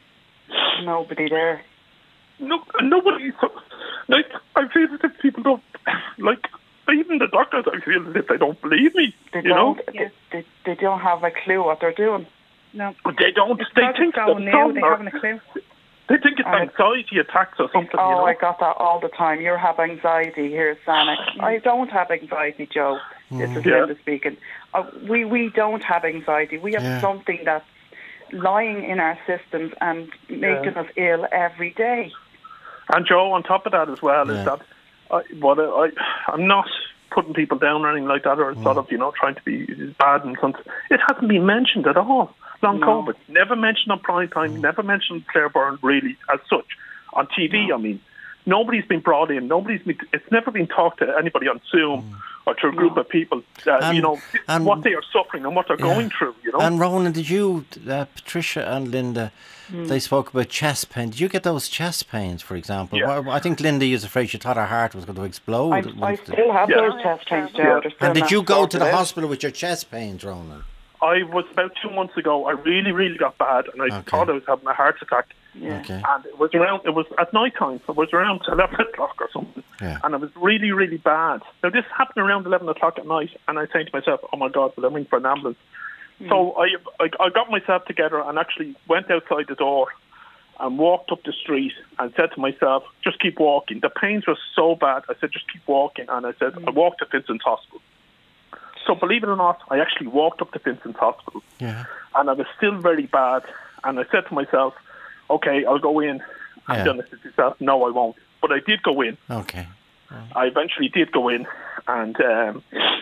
Nobody there. no, nobody, like, I feel as if people don't, like, even the doctors, I feel as if they don't believe me, They you know? don't. They, they, they don't have a clue what they're doing. No. They don't, It's they not think so that new, some they are- haven't a clue. They think it's And it- anxiety attacks or something, Oh, you know? I got that all the time. You have anxiety. Here's Xanax. I don't have anxiety, Joe. This is Yeah. Linda speaking. Uh, we, we don't have anxiety. We have Yeah. something that's lying in our systems and making us ill every day. And Joe, on top of that as well, Yeah. is that I, what I, I'm not putting people down or anything like that, or sort of, you know, trying to be bad and something. It hasn't been mentioned at all. Long No. COVID, never mentioned on prime time, never mentioned Claire Byrne really as such on T V. I mean, nobody's been brought in. Nobody's been. It's never been talked to anybody on Zoom or to a group of people. Uh, And- you know and- what they are suffering and what they're going through. You know. And Ronan, did you, uh, Patricia and Linda, Hmm. they spoke about chest pain. Did you get those chest pains, for example? Yeah. Well, I think Linda was afraid she thought her heart was going to explode. I, I once the- still have Yeah. those chest pains, Joe. Yeah. They're still and did not you go to sorted the out. hospital with your chest pains, Ronan? I was about two months ago. I really, really got bad, and I Okay. thought I was having a heart attack. Yeah. Okay. And it was around, it was at night time, so it was around eleven o'clock or something. Yeah. And it was really, really bad. Now, this happened around eleven o'clock at night, and I was saying to myself, oh my God, will I ring for an ambulance? So I, I, I got myself together and actually went outside the door and walked up the street and said to myself, just keep walking. The pains were so bad, I said, just keep walking. And I said, I walked to Vincent's Hospital. So believe it or not, I actually walked up to Vincent's Hospital. Yeah. And I was still very bad. And I said to myself, okay, I'll go in. And Yeah. then I said to myself, no, I won't. But I did go in. Okay. I eventually did go in. And um,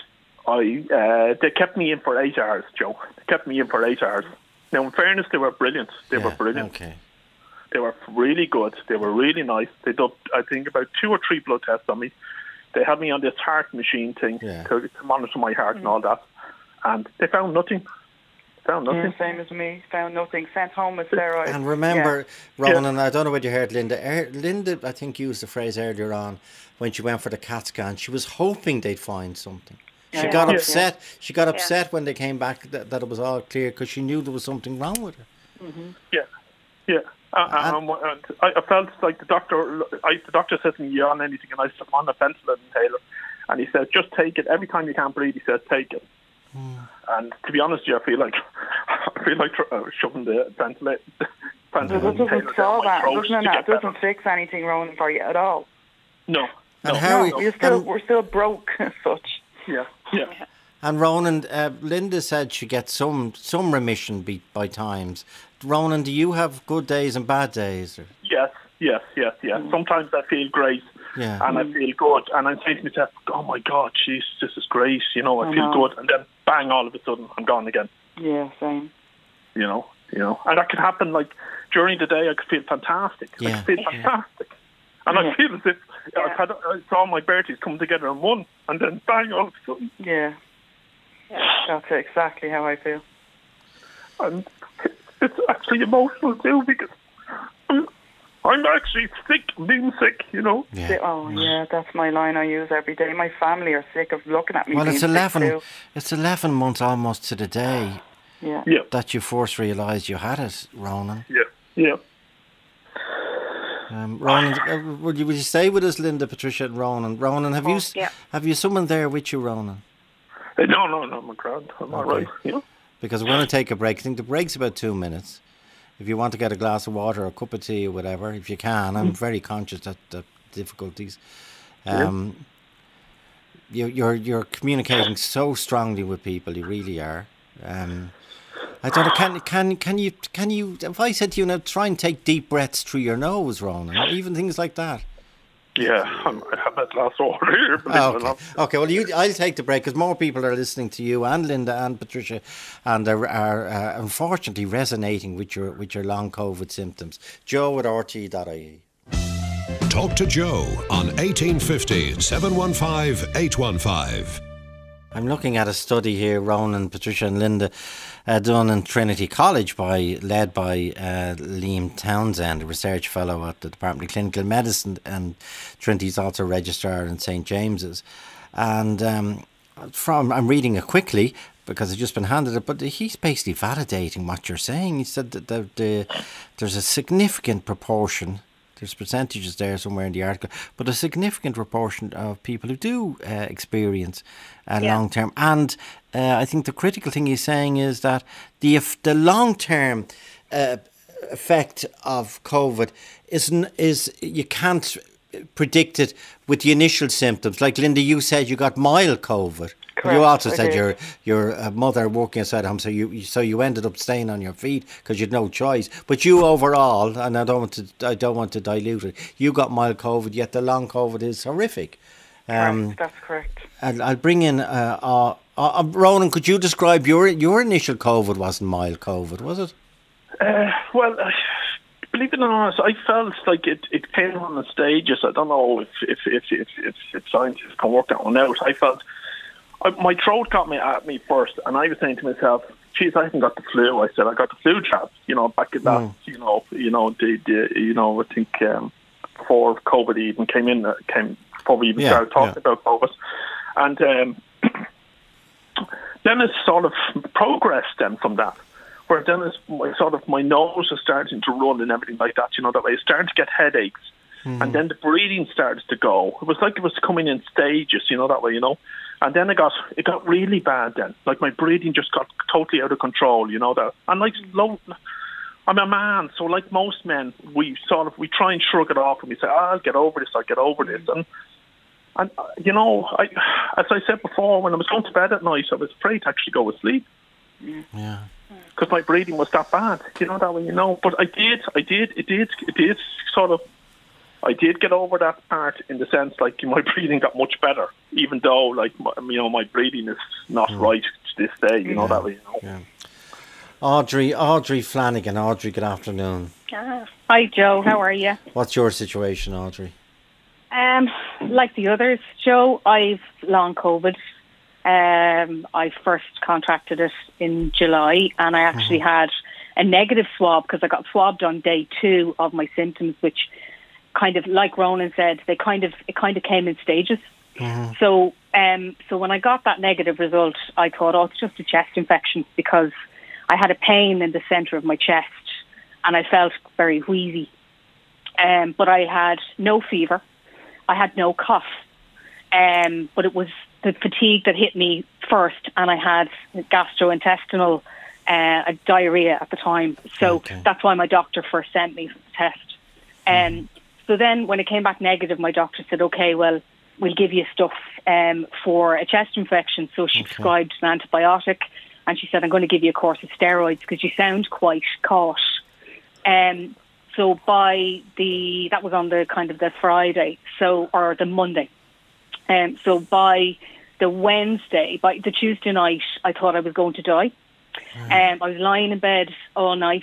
I uh, they kept me in for eight hours, Joe. They kept me in for eight hours. Now, in fairness, they were brilliant. They were Yeah, brilliant. Okay. They were really good. They were really nice. They did, I think, about two or three blood tests on me. they had me on this heart machine thing Yeah. to, to monitor my heart and all that, and they found nothing. Found nothing. Yeah, same as me. Found nothing. Sent home with steroids. And remember, Ronan, I don't know whether you heard Linda. Er, Linda, I think, used the phrase earlier on when she went for the CAT scan. She was hoping they'd find something. She Yeah. got Yeah. upset. She got upset when they came back that, that it was all clear because she knew there was something wrong with her. Yeah, yeah. Uh, And- um, and I, I felt like the doctor. I, the doctor said to me, "You on anything?" And I said, "I'm on a penicillin inhaler." And he said, "Just take it every time you can't breathe." He said, "Take it." And to be honest, with you, I feel like I feel like uh, shoving the penicillin. But that doesn't solve that. Doesn't that doesn't fix anything wrong for you at all. No. And no, how? no. We're still and, we're still broke as such. Yeah, yeah. and Ronan, uh, Linda said she gets some some remission be, by times. Ronan, do you have good days and bad days? Or? Yes, yes, yes, yes. Sometimes I feel great. Yeah. And I feel good, and I'm saying to myself, "Oh my God, jeez, this is great." You know, I, I feel know. good, and then bang, all of a sudden, I'm gone again. Yeah, same. You know, you know, and that could happen. Like during the day, I could feel fantastic. I Yeah. could feel fantastic, and I Yeah. feel as if I've had it's all my birthdays come together in one, and then bang, all of a sudden, Yeah. That's exactly how I feel. and it's actually emotional too because I'm, I'm actually sick, being sick. You know. Yeah. Oh yeah, that's my line I use every day. My family are sick of looking at me. Well, being it's sick eleven. too. It's eleven months almost to the day Yeah. Yeah, that you first realised you had it, Ronan. yeah, yeah. Um, Ronan, uh, would you would you stay with us, Linda, Patricia, and Ronan? Ronan, have you s yeah. have you someone there with you, Ronan? Uh, No, no, no, I'm grand. I'm all Okay. right. You know. Because we're going to take a break. I think the break's about two minutes. If you want to get a glass of water or a cup of tea or whatever, if you can, I'm very conscious that the difficulties. Um, you, you're you're communicating so strongly with people. You really are. Um, I don't know. Can can can you can you? If I said to you now, try and take deep breaths through your nose, Ronan, or even things like that. Yeah, I'm, I have that last order here. Believe Oh, it or okay. not. Okay. Well, you, I'll take the break because more people are listening to you and Linda and Patricia, and are, are uh, unfortunately resonating with your with your long COVID symptoms. Joe at r t e dot i e. Talk to Joe on eighteen fifty, seven one five, eight one five. I'm looking at a study here, Ronan, Patricia, and Linda, uh, done in Trinity College by led by uh, Liam Townsend, a research fellow at the Department of Clinical Medicine, and Trinity's also registrar in Saint James's. And um, from I'm reading it quickly because I've just been handed it, but he's basically validating what you're saying. He said that the, the, there's a significant proportion. There's percentages there somewhere in the article, but a significant proportion of people who do uh, experience uh, Yeah. long term. And uh, I think the critical thing he's saying is that the if the long term uh, effect of COVID is n- is you can't predict it with the initial symptoms. Like Linda, you said you got mild COVID. Correct, You also I said did. your your uh, mother working outside home, so you you- so you ended up staying on your feet because you had no choice. But you overall, and I don't want to I don't want to dilute it. You got mild COVID, yet the long COVID is horrific. Um, Correct, that's correct. and I'll bring in uh, uh, uh, Ronan. Could you describe your your initial COVID wasn't mild COVID, was it? Uh, well, uh, believe it or not, I felt like it, it came on the stages. I don't know if if if if, if, if scientists can work that one out. I felt I, my throat got me at me first, and I was saying to myself, "Geez, I haven't got the flu." I said, "I got the flu jab." You know, back at that, Mm. you know, you know, the, the you know, I think um, before COVID even came in, uh, came before we even Yeah, started talking yeah. about COVID, and um, then it's sort of progressed then from that. Where then it's my, sort of my nose is starting to run and everything like that, you know, that way. It's starting to get headaches. And then the breathing started to go. It was like it was coming in stages, you know, that way, you know. And then it got it got really bad then. Like my breathing just got totally out of control, you know that. And like low, I'm a man, so like most men, we sort of we try and shrug it off and we say, oh, I'll get over this, I'll get over this. And and uh, you know, I as I said before, when I was going to bed at night, I was afraid to actually go to sleep. Yeah. Because my breathing was that bad, you know that way, you know. But I did, I did, it did, it did sort of, I did get over that part in the sense like my breathing got much better, even though like my, you know my breathing is not right to this day, you know Yeah. that way, you know. Yeah. Audrey, Audrey Flanagan. Audrey, good afternoon. Ah. Hi, Joe. How are you? What's your situation, Audrey? Um, like the others, Joe, I've long COVID. Um, I first contracted it in July, and I actually mm-hmm. had a negative swab because I got swabbed on day two of my symptoms, which kind of, like Ronan said, they kind of it kind of came in stages. Mm-hmm. So, um, so when I got that negative result, I thought, oh, it's just a chest infection, because I had a pain in the centre of my chest, and I felt very wheezy. Um, but I had no fever, I had no cough, um, but it was the fatigue that hit me first, and I had gastrointestinal uh, diarrhea at the time. So okay. that's why my doctor first sent me for the test. Um, mm. So then when it came back negative, my doctor said, okay, well, we'll give you stuff um, for a chest infection. So she okay. prescribed an antibiotic, and she said, I'm going to give you a course of steroids because you sound quite caught. Um, so by the, that was on the kind of the Friday, so, or the Monday. Um, so by the Wednesday, by the Tuesday night, I thought I was going to die. Mm. Um, I was lying in bed all night.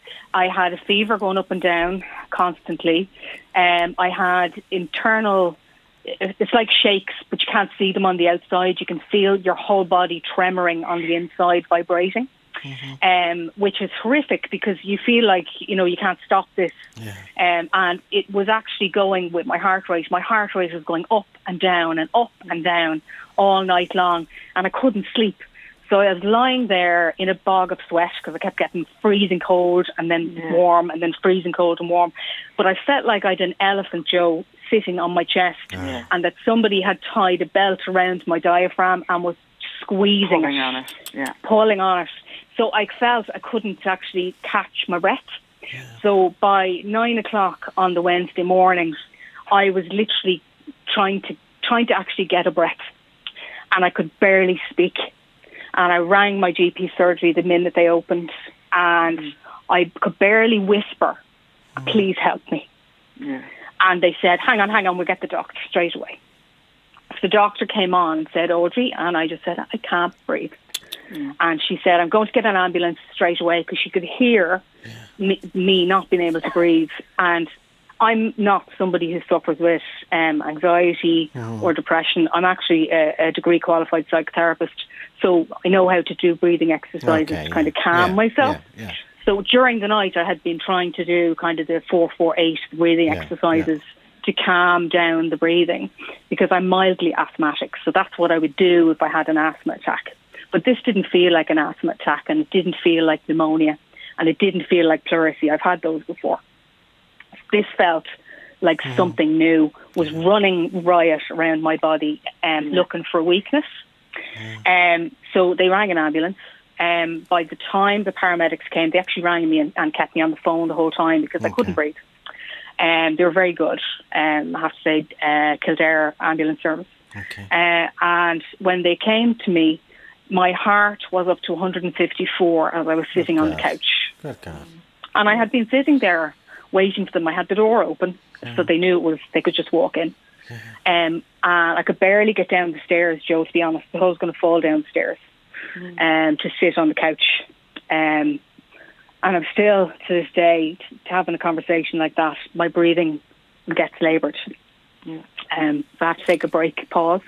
I had a fever going up and down constantly. Um, I had internal, it's like shakes, but you can't see them on the outside. You can feel your whole body tremoring on the inside, vibrating. Mm-hmm. Um, which is horrific because you feel like, you know, you can't stop this. Yeah. Um, and it was actually going with my heart rate. My heart rate was going up and down and up and down all night long, and I couldn't sleep. So I was lying there in a bog of sweat because I kept getting freezing cold and then yeah. warm and then freezing cold and warm. But I felt like I'd an elephant, Joe, sitting on my chest, yeah. and that somebody had tied a belt around my diaphragm and was squeezing pulling it, on it, yeah. pulling on it. So I felt I couldn't actually catch my breath. Yeah. So by nine o'clock on the Wednesday morning, I was literally trying to trying to actually get a breath, and I could barely speak. And I rang my G P surgery the minute they opened, and mm. I could barely whisper, "Please help me." Yeah. And they said, "Hang on, hang on, we'll get the doctor straight away." So the doctor came on and said, "Audrey," and I just said, "I can't breathe." Mm. And she said, "I'm going to get an ambulance straight away," because she could hear yeah. me, me not being able to breathe. And I'm not somebody who suffers with um, anxiety no. or depression. I'm actually a, a degree qualified psychotherapist, so I know how to do breathing exercises okay, to kind yeah. of calm yeah, myself. Yeah, yeah. So during the night, I had been trying to do kind of the four four eight breathing yeah, exercises yeah. to calm down the breathing, because I'm mildly asthmatic. So that's what I would do if I had an asthma attack. But this didn't feel like an asthma attack, and it didn't feel like pneumonia, and it didn't feel like pleurisy. I've had those before. This felt like mm. something new was yeah. running riot around my body, um, yeah. looking for weakness. Yeah. Um, so they rang an ambulance. Um, by the time the paramedics came, they actually rang me and, and kept me on the phone the whole time because okay. I couldn't breathe. Um, they were very good. Um, I have to say, uh, Kildare Ambulance Service. Okay. Uh, and when they came to me, my heart was up to one hundred fifty-four as I was sitting Good on God. the couch. Good God. And I had been sitting there waiting for them. I had the door open, yeah. so they knew it was, they could just walk in. Yeah. Um, and I could barely get down the stairs, Joe, to be honest. I thought I was going to fall down the stairs mm. um, to sit on the couch. Um, and I'm still, to this day, t- having a conversation like that, my breathing gets laboured. Yeah. Um, so I have to take a break, pause.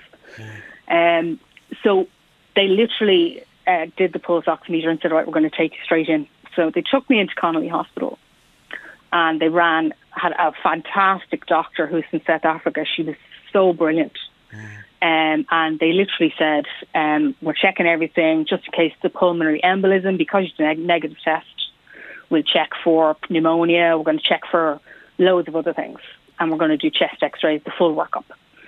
Yeah. Um, so they literally uh, did the pulse oximeter and said, right, we're going to take you straight in. So they took me into Connolly Hospital, and they ran, had a fantastic doctor who's from South Africa. She was so brilliant. Mm. Um, and they literally said, um, we're checking everything just in case the pulmonary embolism, because it's a neg- negative test. We'll check for pneumonia. We're going to check for loads of other things. And we're going to do chest x-rays, the full workup.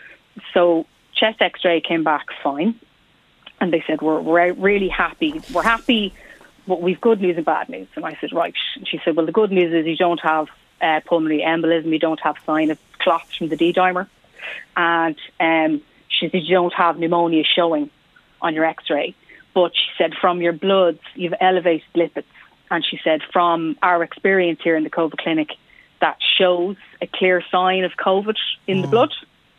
So chest x-ray came back fine. And they said, we're, we're really happy. We're happy, but we've good news and bad news. And I said, right. And she said, well, the good news is you don't have uh, pulmonary embolism. You don't have sign of clots from the D-dimer. And um, she said, you don't have pneumonia showing on your x-ray. But she said, from your bloods, you've elevated lipids. And she said, from our experience here in the COVID clinic, that shows a clear sign of COVID in mm. the blood.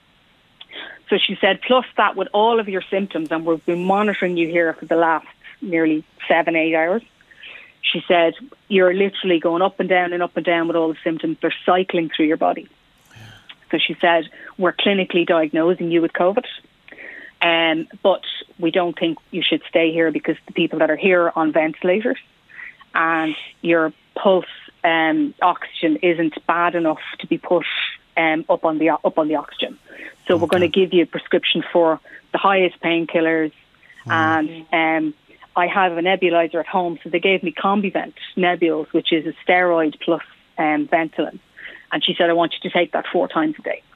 So she said, plus that with all of your symptoms, and we've been monitoring you here for the last nearly seven, eight hours. She said, you're literally going up and down and up and down with all the symptoms. They're cycling through your body. Yeah. So she said, we're clinically diagnosing you with COVID, um, but we don't think you should stay here because the people that are here are on ventilators and your pulse um, oxygen isn't bad enough to be put um, up on the up on the oxygen. So okay. we're going to give you a prescription for the highest painkillers, mm. and um, I have a nebulizer at home, so they gave me Combivent Nebules, which is a steroid plus um, Ventolin. And she said, I want you to take that four times a day.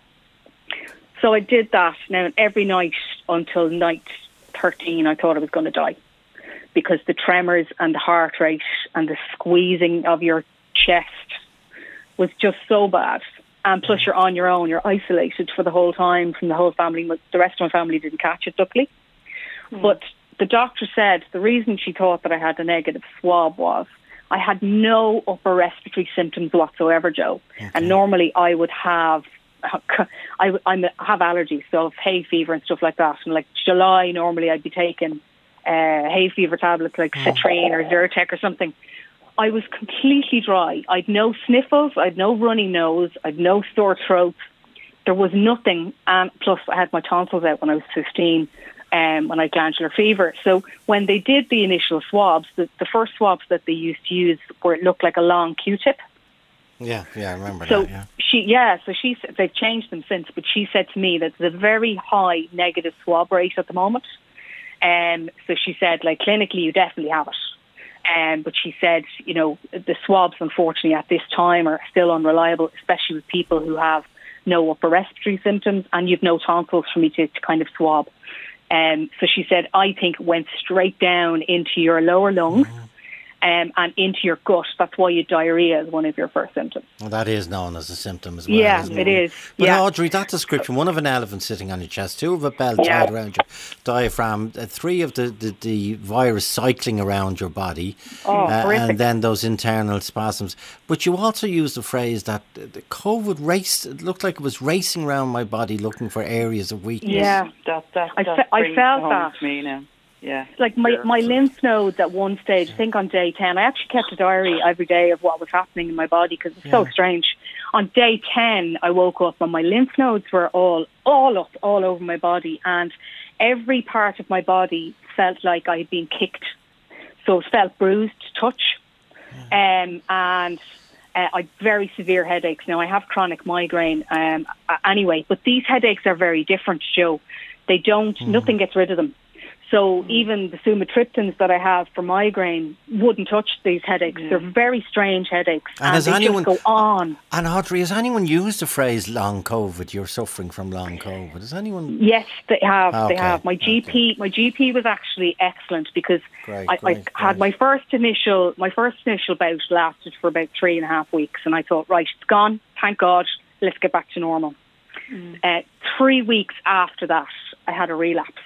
So I did that. Now, every night until night thirteen, I thought I was going to die because the tremors and the heart rate and the squeezing of your chest was just so bad. And plus, you're on your own. You're isolated for the whole time from the whole family. The rest of my family didn't catch it, luckily. Mm. But the doctor said the reason she thought that I had a negative swab was I had no upper respiratory symptoms whatsoever, Joe. Okay. And normally I would have, I, I have allergies, so hay fever and stuff like that. And like July, normally I'd be taking uh, hay fever tablets like Citrine or Zyrtec or something. I was completely dry. I'd no sniffles, I'd no runny nose, I'd no sore throat. There was nothing. And plus I had my tonsils out when I was fifteen. Um, when I had glandular fever. So when they did the initial swabs, the, the first swabs that they used to use where it looked like a long Q-tip. Yeah, yeah, I remember so that, yeah. She, yeah, so she said, they've changed them since, but she said to me that there's a very high negative swab rate at the moment. Um, so she said, like, clinically, you definitely have it. Um, but she said, you know, the swabs, unfortunately, at this time are still unreliable, especially with people who have no upper respiratory symptoms and you've no tonsils for me to, to kind of swab. Um, so she said, I think it went straight down into your lower lungs mm. um, and into your gut. That's why you diarrhea is one of your first symptoms. Well, that is known as a symptom as well. Yeah, isn't it it is. But yeah. Audrey, that description, one of an elephant sitting on your chest, two of a belt yeah. tied around your diaphragm, uh, three of the, the, the virus cycling around your body, oh, uh, and then those internal spasms. But you also used the phrase that the COVID raced, it looked like it was racing around my body looking for areas of weakness. Yeah, that, that, I, that fe- I felt home that. to me now. Yeah. Like my, my lymph nodes at one stage, I think on day ten, I actually kept a diary every day of what was happening in my body because it's yeah. so strange. On day ten, I woke up and my lymph nodes were all, all up, all over my body, and every part of my body felt like I had been kicked. So it felt bruised to touch. Yeah. Um, and uh, I had very severe headaches. Now, I have chronic migraine um, anyway, but these headaches are very different, Joe. They don't, mm. nothing gets rid of them. So even the sumatriptans that I have for migraine wouldn't touch these headaches. Yeah. They're very strange headaches, and, and they anyone, just go on. And Audrey, has anyone used the phrase "long COVID"? You're suffering from long COVID. Has anyone? Yes, they have. Okay. They have. My G P, okay. my G P was actually excellent because great, I, great, I great. had my first initial, my first initial bout lasted for about three and a half weeks, and I thought, right, it's gone. Thank God. Let's get back to normal. Mm. Uh, three weeks after that, I had a relapse.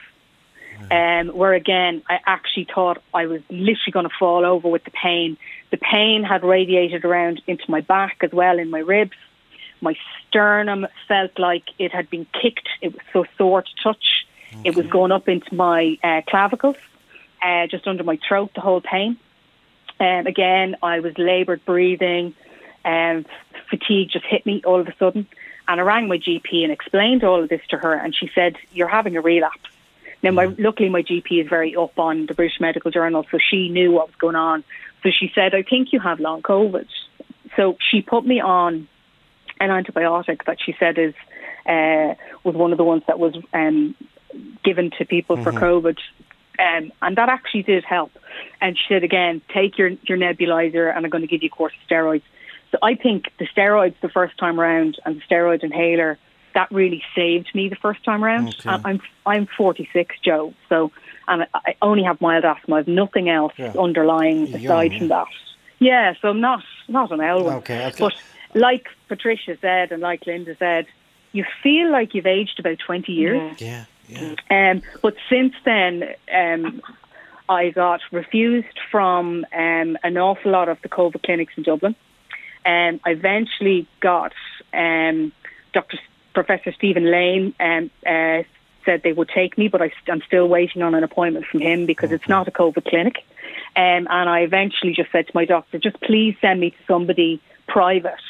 Um, where again, I actually thought I was literally going to fall over with the pain. The pain had radiated around into my back as well, in my ribs. My sternum felt like it had been kicked. It was so sore to touch. Okay. It was going up into my uh, clavicles, uh, just under my throat, the whole pain. And um, again, I was laboured breathing, and fatigue just hit me all of a sudden. And I rang my G P and explained all of this to her, and she said, "You're having a relapse." Now, my, luckily, my G P is very up on the British Medical Journal, so she knew what was going on. So she said, I think you have long COVID. So she put me on an antibiotic that she said is uh, was one of the ones that was um, given to people mm-hmm. for COVID. Um, and that actually did help. And she said, again, take your, your nebulizer and I'm going to give you a course of steroids. So I think the steroids the first time around and the steroid inhaler, that really saved me the first time around. Okay. I'm I'm forty-six, Joe, so and I only have mild asthma. I have nothing else yeah. underlying Young, aside yeah. from that. Yeah, so I'm not not an L one. Okay, okay. But like Patricia said and like Linda said, you feel like you've aged about twenty years. Yeah, yeah. Um, but since then, um, I got refused from um, an awful lot of the COVID clinics in Dublin. Um, I eventually got um, Doctor Professor Stephen Lane um, uh, said they would take me, but I, I'm still waiting on an appointment from him because okay. it's not a COVID clinic. Um, and I eventually just said to my doctor, just please send me to somebody private.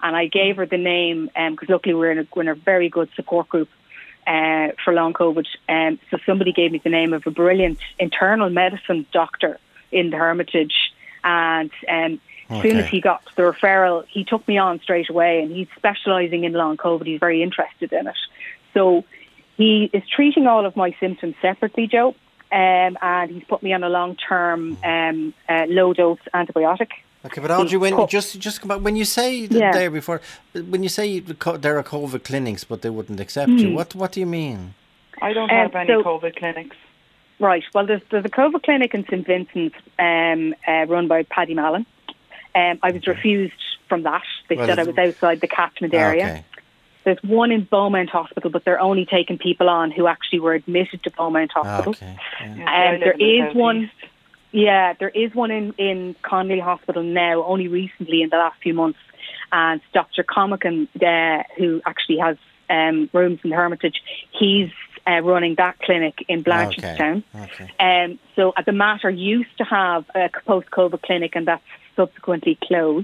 And I gave her the name, because um, luckily we're in, a, we're in a very good support group uh, for long COVID. Um, so somebody gave me the name of a brilliant internal medicine doctor in the Hermitage. And um, okay. as soon as he got the referral, he took me on straight away, and he's specialising in long COVID. He's very interested in it. So he is treating all of my symptoms separately, Joe, um, and he's put me on a long-term um, uh, low-dose antibiotic. Okay, but Audrey, when just just come back, when you say yeah. there before, when you say there are COVID clinics, but they wouldn't accept mm. you, what what do you mean? I don't have um, any so, COVID clinics. Right. Well, there's there's a COVID clinic in Saint Vincent, um, uh, run by Paddy Mallon. Um, I was refused from that. They well, said I was outside the catchment area. Okay. There's one in Beaumont Hospital, but they're only taking people on who actually were admitted to Beaumont Hospital. Okay. Yeah. Yeah, um, there is one. Yeah, there is one in, in Connolly Hospital now, only recently in the last few months. And Doctor Comican, uh, who actually has um, rooms in the Hermitage, he's uh, running that clinic in Blanchardstown. Okay. Okay. Um, so at the Mater used to have a post-COVID clinic, and that's subsequently closed.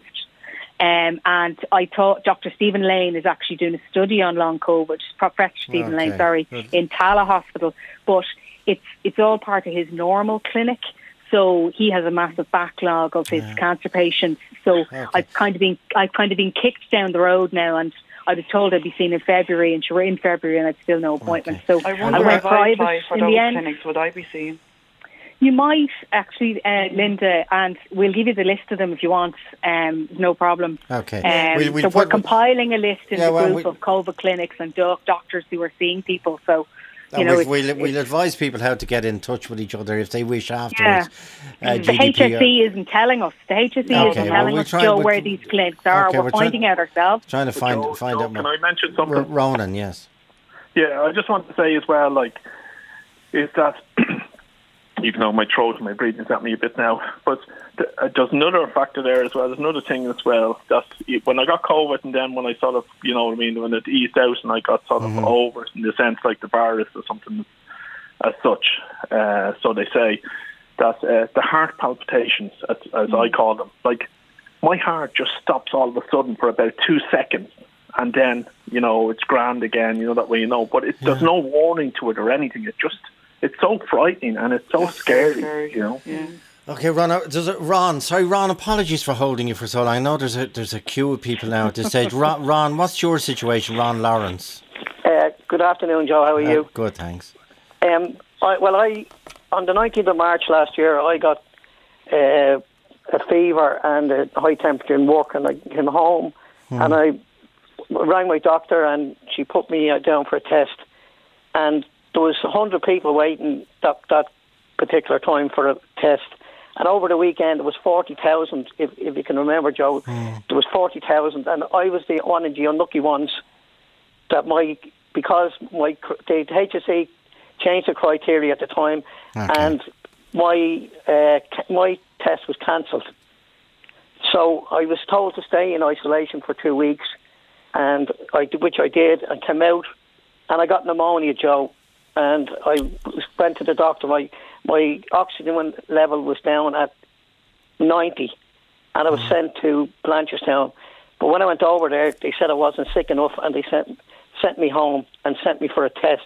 Um, and I thought Doctor Stephen Lane is actually doing a study on long COVID, Professor Stephen okay. Lane, sorry, Good. in Tala Hospital. But it's it's all part of his normal clinic. So he has a massive backlog of his yeah. cancer patients. So okay. I've kind of been I've kind of been kicked down the road now, and I was told I'd be seen in February, and we're in February, and I've still no appointment. Okay. So I wonder I went if I apply private for in those the end. clinics. Would I be seen? You might actually, uh, Linda, and we'll give you the list of them if you want. Um, no problem. Okay. Um, we'll, we'll so put, we're compiling a list in yeah, the well, group we, of COVID clinics and doc- doctors who are seeing people. So. You know, we'll, it's, we'll, it's, we'll advise people how to get in touch with each other if they wish afterwards. Yeah. Uh, the H S E isn't telling us. The H S E okay, isn't well, telling we'll us, Joe, where these clinics are. Okay, we're, we're finding try- out ourselves. Trying to find Joe, find Joe, out can more. I mention something? R- Ronan, yes. Yeah, I just want to say as well, like, is that, even though my throat and my breathing's at me a bit now, but th- uh, there's another factor there as well. There's another thing as well. That when I got COVID, and then when I sort of, you know what I mean, when it eased out and I got sort of mm-hmm. over it in the sense like the virus or something as such, uh, so they say that uh, the heart palpitations, as, as mm. I call them, like my heart just stops all of a sudden for about two seconds, and then you know it's grand again. You know that way, you know, but it, yeah. there's no warning to it or anything. It just it's so frightening and it's so scary, scary, you know. Yeah. Okay, Ron. Does it, Ron, sorry, Ron. Apologies for holding you for so long. I know there's a there's a queue of people now at this stage. Ron, Ron, what's your situation, Ron Lawrence? Uh, good afternoon, Joe. How are uh, you? Good, thanks. Um, I, well, I on the nineteenth of March last year, I got uh, a fever and a high temperature in work, and I came home hmm. and I rang my doctor, and she put me uh, down for a test, and there was a hundred people waiting that that particular time for a test, and over the weekend there was forty thousand. If if you can remember, Joe, hmm. there was forty thousand, and I was the one of the unlucky ones that my because my the H S E changed the criteria at the time, okay. and my uh, my test was cancelled. So I was told to stay in isolation for two weeks, and I which I did, and came out, and I got pneumonia, Joe, and I went to the doctor. My my oxygen level was down at ninety, and I was mm. sent to Blanchardstown. But when I went over there, they said I wasn't sick enough, and they sent sent me home and sent me for a test.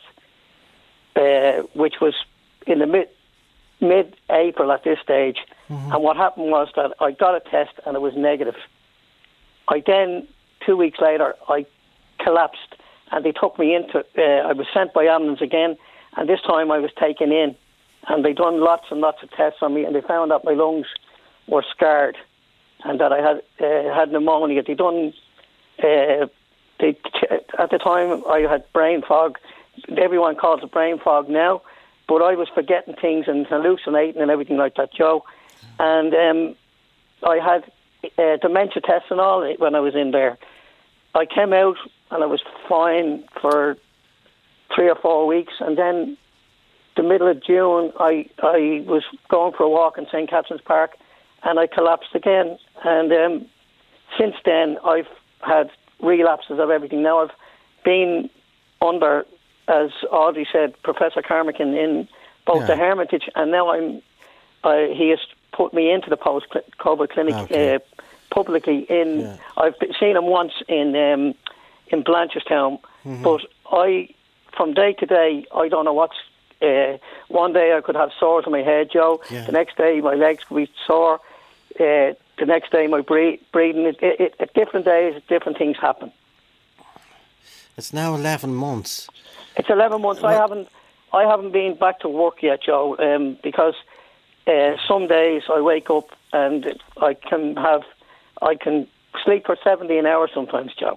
Uh, which was in the mid mid April at this stage, mm-hmm. and what happened was that I got a test and it was negative. I then two weeks later I collapsed, and they took me into. Uh, I was sent by ambulance again, and this time I was taken in, and they done lots and lots of tests on me, and they found that my lungs were scarred, and that I had uh, had pneumonia. They done. Uh, they at the time I had brain fog. Everyone calls it brain fog now, but I was forgetting things and hallucinating and everything like that, Joe. And um, I had uh, dementia tests and all when I was in there. I came out and I was fine for three or four weeks, and then the middle of June I I was going for a walk in Saint Catherine's Park, and I collapsed again. And um, since then I've had relapses of everything. Now I've been under, as Audrey said, Professor Carmican in both yeah. the Hermitage, and now I'm. Uh, he has put me into the post-COVID clinic okay. uh, publicly. In Yeah. I've been- seen him once in um, in Blanchardstown, Mhm. but I, from day to day, I don't know what's. Uh, one day I could have sores on my head, Joe. Yeah. The next day my legs could be sore. Uh, the next day my bre- breathing. It, it, it, at different days, different things happen. It's now eleven months. It's eleven months. I haven't, I haven't been back to work yet, Joe, um, because uh, some days I wake up and I can have, I can sleep for seventeen hours sometimes, Joe.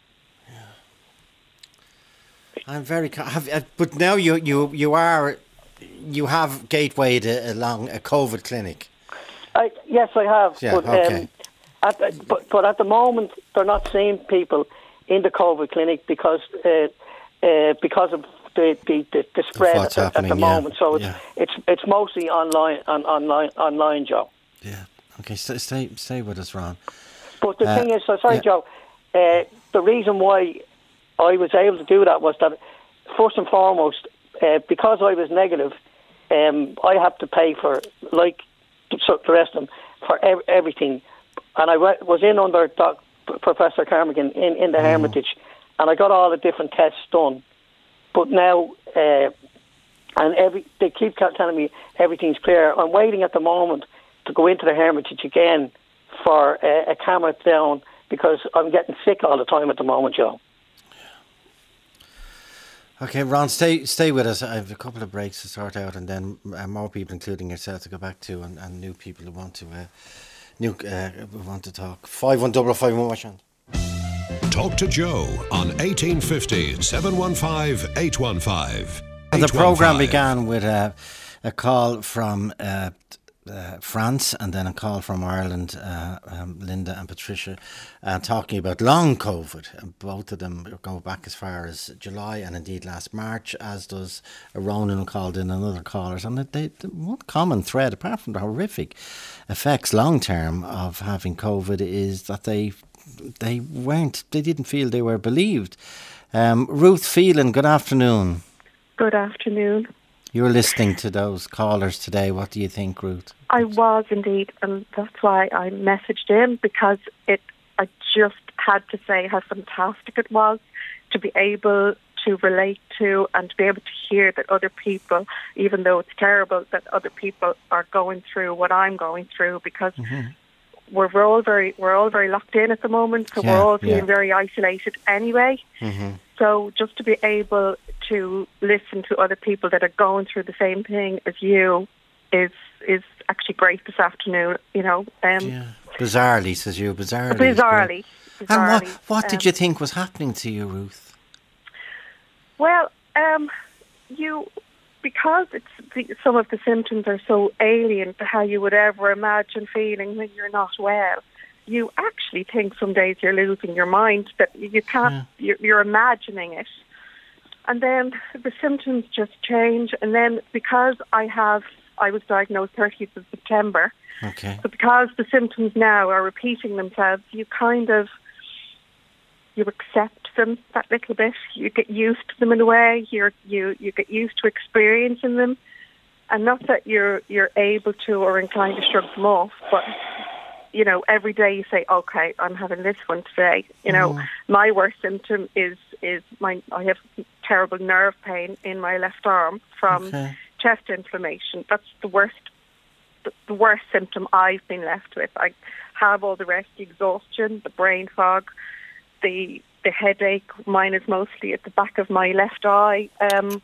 I'm very. co- Have, uh, but now you you you are, you have gatewayed a, along a COVID clinic. I, yes, I have. Yeah, but, okay. um, at the, but but at the moment they're not seeing people in the COVID clinic because uh, uh, because of the the, the, the spread what's at, at the happening, yeah, moment. So it's yeah. it's it's mostly online on online online, Joe. Yeah. Okay. Stay stay, stay with us, Ron. But the Uh, thing is, so sorry, yeah. Joe. Uh, the reason why I was able to do that was that first and foremost, uh, because I was negative, um, I had to pay for like the the rest of them for ev- everything, and I w- was in under Doc, Professor Carmigan in, in the Mm. Hermitage, and I got all the different tests done. But now, uh, and every they keep ca- telling me everything's clear. I'm waiting at the moment to go into the Hermitage again for uh, a camera down because I'm getting sick all the time at the moment, Joe. Okay, Ron, stay stay with us. I have a couple of breaks to sort out, and then uh, more people, including yourself, to go back to, and, and new people who want to uh, new uh, who want to talk. Five one double five one. Watch on. Talk to Joe on eighteen fifty, seven one five, eight one five. The programme began with a, a call from uh, uh, France and then a call from Ireland, uh, um, Linda and Patricia, uh, talking about long COVID. And both of them go back as far as July and indeed last March, as does Ronan, who called in, another callers. And they, they, one common thread, apart from the horrific effects long term of having COVID, is that they they weren't, they didn't feel they were believed. Um, Ruth Phelan, good afternoon. Good afternoon. You're listening to those callers today. What do you think, Ruth? I was indeed, and that's why I messaged in, because it. I just had to say how fantastic it was to be able to relate to and to be able to hear that other people, even though it's terrible, that other people are going through what I'm going through, because Mm-hmm. we're, we're all very we're all very locked in at the moment, so Yeah, we're all feeling yeah. very isolated anyway. Mm-hmm. So just to be able to listen to other people that are going through the same thing as you is is actually great this afternoon, you know. Um, Yeah. Bizarrely, says you. Bizarrely. Bizarrely. And bizarrely. what, what did Um, you think was happening to you, Ruth? Well, um, you, because it's the, some of the symptoms are so alien to how you would ever imagine feeling when you're not well, you actually think some days you're losing your mind, that you can't, you're, you're imagining it. And then the symptoms just change. And then because I have, I was diagnosed thirtieth of September. Okay. So because the symptoms now are repeating themselves, you kind of, you accept them that little bit. You get used to them in a way. You're, you you get used to experiencing them. And not that you're you're able to or inclined to shrug them off, but, you know, every day you say, okay, I'm having this one today. You know, Mm. my worst symptom is, is my I have terrible nerve pain in my left arm from Okay. chest inflammation. That's the worst the, the worst symptom I've been left with. I have all the rest, the exhaustion, the brain fog, the the headache. Mine is mostly at the back of my left eye. Um,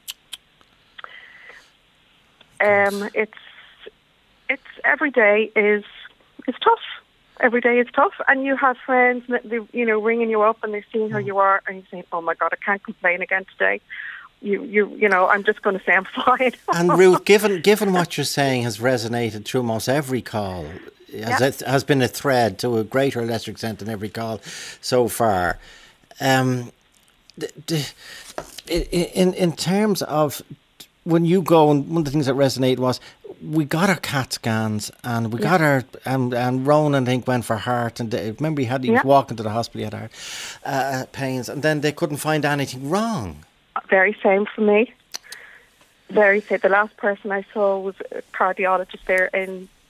um, it's it's every day is is tough. Every day is tough, and you have friends that they, you know, ringing you up and they're seeing how you are, and you're saying, "Oh my God, I can't complain again today." You, you, you know, I'm just going to say I'm fine. And Ruth, given given what you're saying has resonated through almost every call, has, Yeah. it, has been a thread to a greater or lesser extent than every call so far. Um, d- d- in in terms of when you go, and one of the things that resonated was we got our CAT scans and we Yeah. got our and and Ronan, I think, went for heart, and they, remember he had he was Yeah. walking to the hospital, he had heart uh, pains, and then they couldn't find anything wrong. Very same for me. Very same. The last person I saw was a cardiologist there in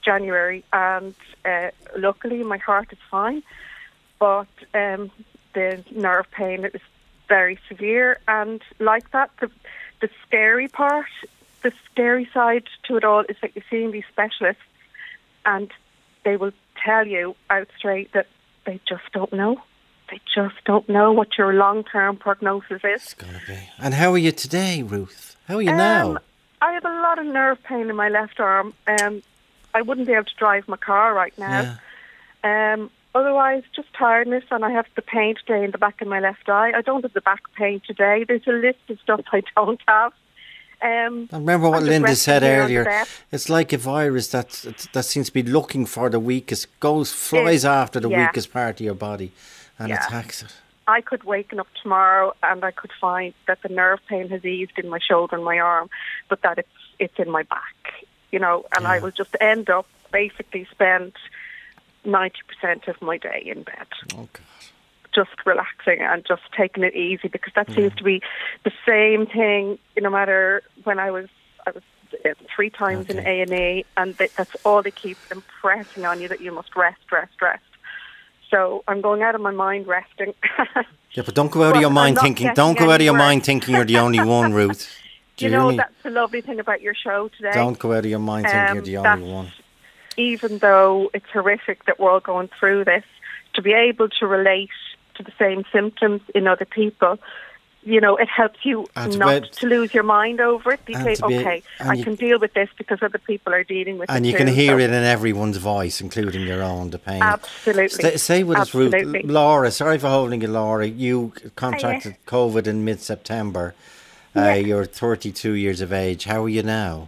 January, and uh, luckily my heart is fine, but um, the nerve pain is very severe, and like that, the, the scary part, the scary side to it all is that you're seeing these specialists, and they will tell you out straight that they just don't know. They just don't know what your long-term prognosis is. It's gonna be. And how are you today, Ruth? How are you um, now? I have a lot of nerve pain in my left arm. Um, I wouldn't be able to drive my car right now. Yeah. Um, otherwise, just tiredness, and I have the pain today in the back of my left eye. I don't have the back pain today. There's a list of stuff I don't have. Um, I remember what I'm just Linda said resting here on the earlier. bed. It's like a virus that that seems to be looking for the weakest, goes flies It- after the yeah. weakest part of your body and Yeah. attacks it. I could waken up tomorrow and I could find that the nerve pain has eased in my shoulder and my arm, but that it's it's in my back, you know, and I will just end up basically spend ninety percent of my day in bed. Oh, God. Just relaxing and just taking it easy, because that seems to be the same thing, no matter when I was I was uh, three times in A and E, and th- that's all they keep impressing on you, that you must rest, rest, rest. So I'm going out of my mind resting. Yeah, but don't go out But of your I'm mind not thinking. getting Don't go out of your anywhere. mind thinking you're the only one, Ruth. Do You you know, hear me? that's the lovely thing about your show today. Don't go out of your mind thinking Um, you're the that's- only one. Even though it's horrific that we're all going through this, to be able to relate to the same symptoms in other people, you know, it helps you And to not be- to lose your mind over it. You and say, to be- okay, and I you- can deal with this because other people are dealing with it And you too. can hear So- it in everyone's voice, including your own, the pain. Absolutely. Stay, stay with us, Ruth. Absolutely. Laura, sorry for holding you, Laura. You contracted COVID in mid-September. Uh, you're thirty-two years of age. How are you now?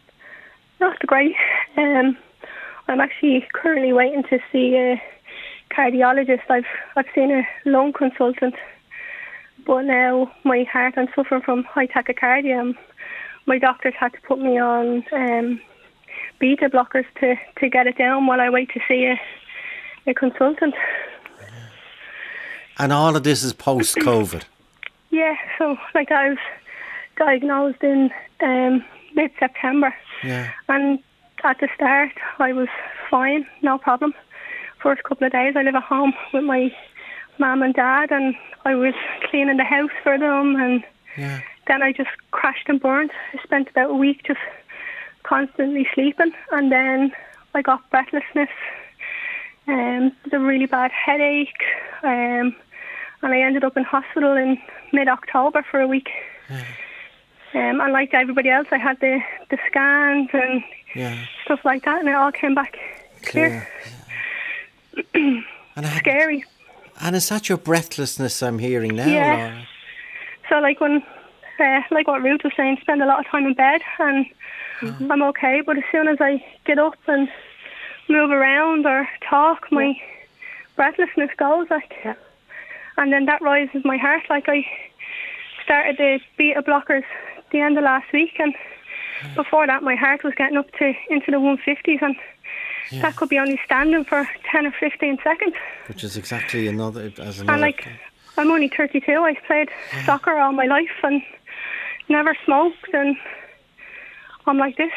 Not great. Um, I'm actually currently waiting to see a cardiologist. I've I've seen a lung consultant, but now my heart, I'm suffering from high tachycardia. Um, my doctors had to put me on um, beta blockers to, to get it down while I wait to see a, a consultant. And all of this is post-COVID. Yeah, so like I was diagnosed in um, mid-September. Yeah. And at the start, I was fine, no problem. First couple of days, I live at home with my mum and dad, and I was cleaning the house for them, and Yeah. then I just crashed and burned. I spent about a week just constantly sleeping, and then I got breathlessness, um, a really bad headache, um, and I ended up in hospital in mid-October for a week. Um, and like everybody else, I had the, the scans and Yeah. stuff like that, and it all came back clear. Clear. And I- Scary. And is that your breathlessness I'm hearing now, Yeah. Laura? So like when, uh, like what Ruth was saying, spend a lot of time in bed, and I'm okay. But as soon as I get up and move around or talk, my breathlessness goes. Like, and then that rises my heart. Like I started the beta blockers the end of last week, and before that, my heart was getting up to into the one fifties, and that could be only standing for ten or fifteen seconds. Which is exactly another as another. And like, I'm only thirty-two. I played soccer all my life and never smoked, and I'm like this.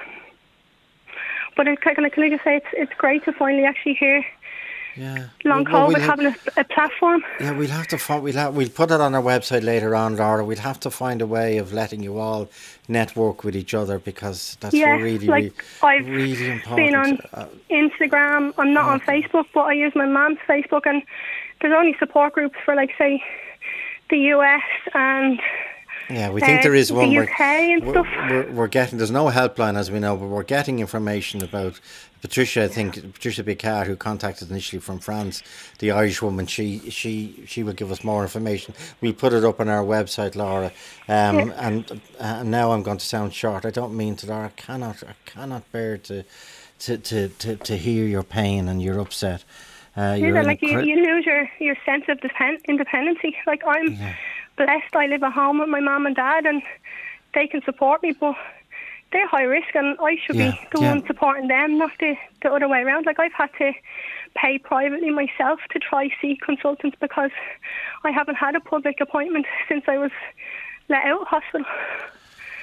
But it, can I can I just say it's it's great to finally actually hear yeah. long Well, well, COVID we'll have- having a, a platform. Yeah, we'll have to find. We'll have, we'll put it on our website later on, Laura. We'll have to find a way of letting you all network with each other, because that's yeah, really, like really, I've really important. been on Uh, Instagram. I'm not on Facebook, but I use my mum's Facebook, and there's only support groups for, like, say, the U S and yeah, we think uh, there is the one. U we're, K and we're, stuff. We're, we're getting. There's no helpline, as we know, but we're getting information about Patricia. I think Patricia Picard, who contacted initially from France, the Irish woman. She she she will give us more information. We'll put it up on our website, Laura. Um, Yeah. And uh, now I'm going to sound short. I don't mean to, Laura. I cannot. I cannot bear to to to to, to hear your pain and your upset. Uh, Yeah, you're like you, incre- you lose your, your sense of depend- independency. Like, I'm blessed. I live at home with my mum and dad, and they can support me, but they're high risk, and I should Yeah, be the yeah. one supporting them, not the, the other way around. Like, I've had to pay privately myself to try see consultants, because I haven't had a public appointment since I was let out of hospital.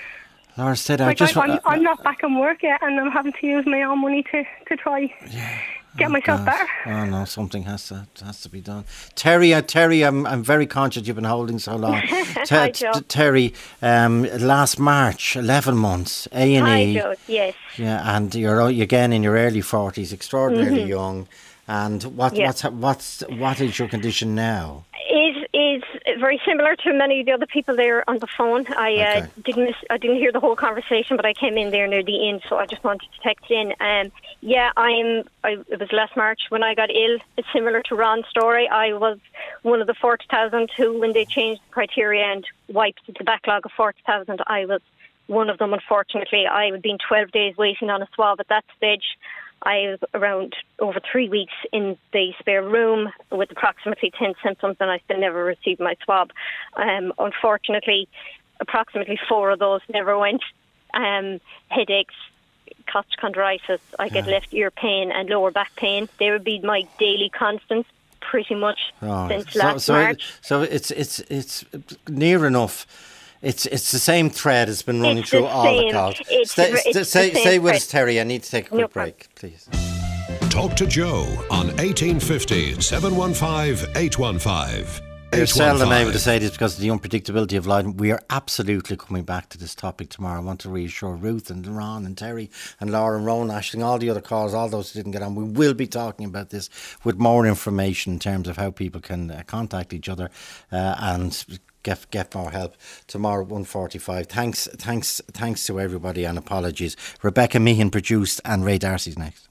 Laura said, I like just... I, I'm, uh, I'm not back in work yet, and I'm having to use my own money to, to try get oh myself God. better. Oh no, something has to has to be done. Terry, uh, Terry, I'm I'm very conscious you've been holding so long. Te- Hi, Joe. t- Terry, um, last March, eleven months, A and E. Hi, Joe. Yes. Yeah, and you're you're again in your early forties, extraordinarily Mhm. young. And what Yeah. what's what's what is your condition now? Is is very similar to many of the other people there on the phone. I uh, Okay. didn't miss, I didn't hear the whole conversation, but I came in there near the end, so I just wanted to text in. Um, yeah, I'm. I, it was last March when I got ill. It's similar to Ron's story. I was one of the forty thousand who, when they changed the criteria and wiped the backlog of forty thousand, I was one of them. Unfortunately, I had been twelve days waiting on a swab at that stage. I was around over three weeks in the spare room with approximately ten symptoms, and I still never received my swab. Um, unfortunately, approximately four of those never went. Um, headaches, costochondritis, I get Yeah. left ear pain and lower back pain. They would be my daily constants pretty much Oh, since so, last so, March. so it's it's it's near enough. It's it's the same thread that's been running It's through the all the same- calls. it's Stay, the- it's st- the say same say with us, thread. Terry. I need to take a No quick problem. break, please. Talk to Joe on eighteen fifty, seven one five, eight one five. You're seldom able to say this because of the unpredictability of life. We are absolutely coming back to this topic tomorrow. I want to reassure Ruth and Ron and Terry and Laura and Rowan Ashling, all the other callers, all those who didn't get on. We will be talking about this with more information in terms of how people can uh, contact each other uh, and get get more help tomorrow at one forty-five. Thanks, thanks, thanks to everybody and apologies. Rebecca Meehan produced and Ray Darcy's next.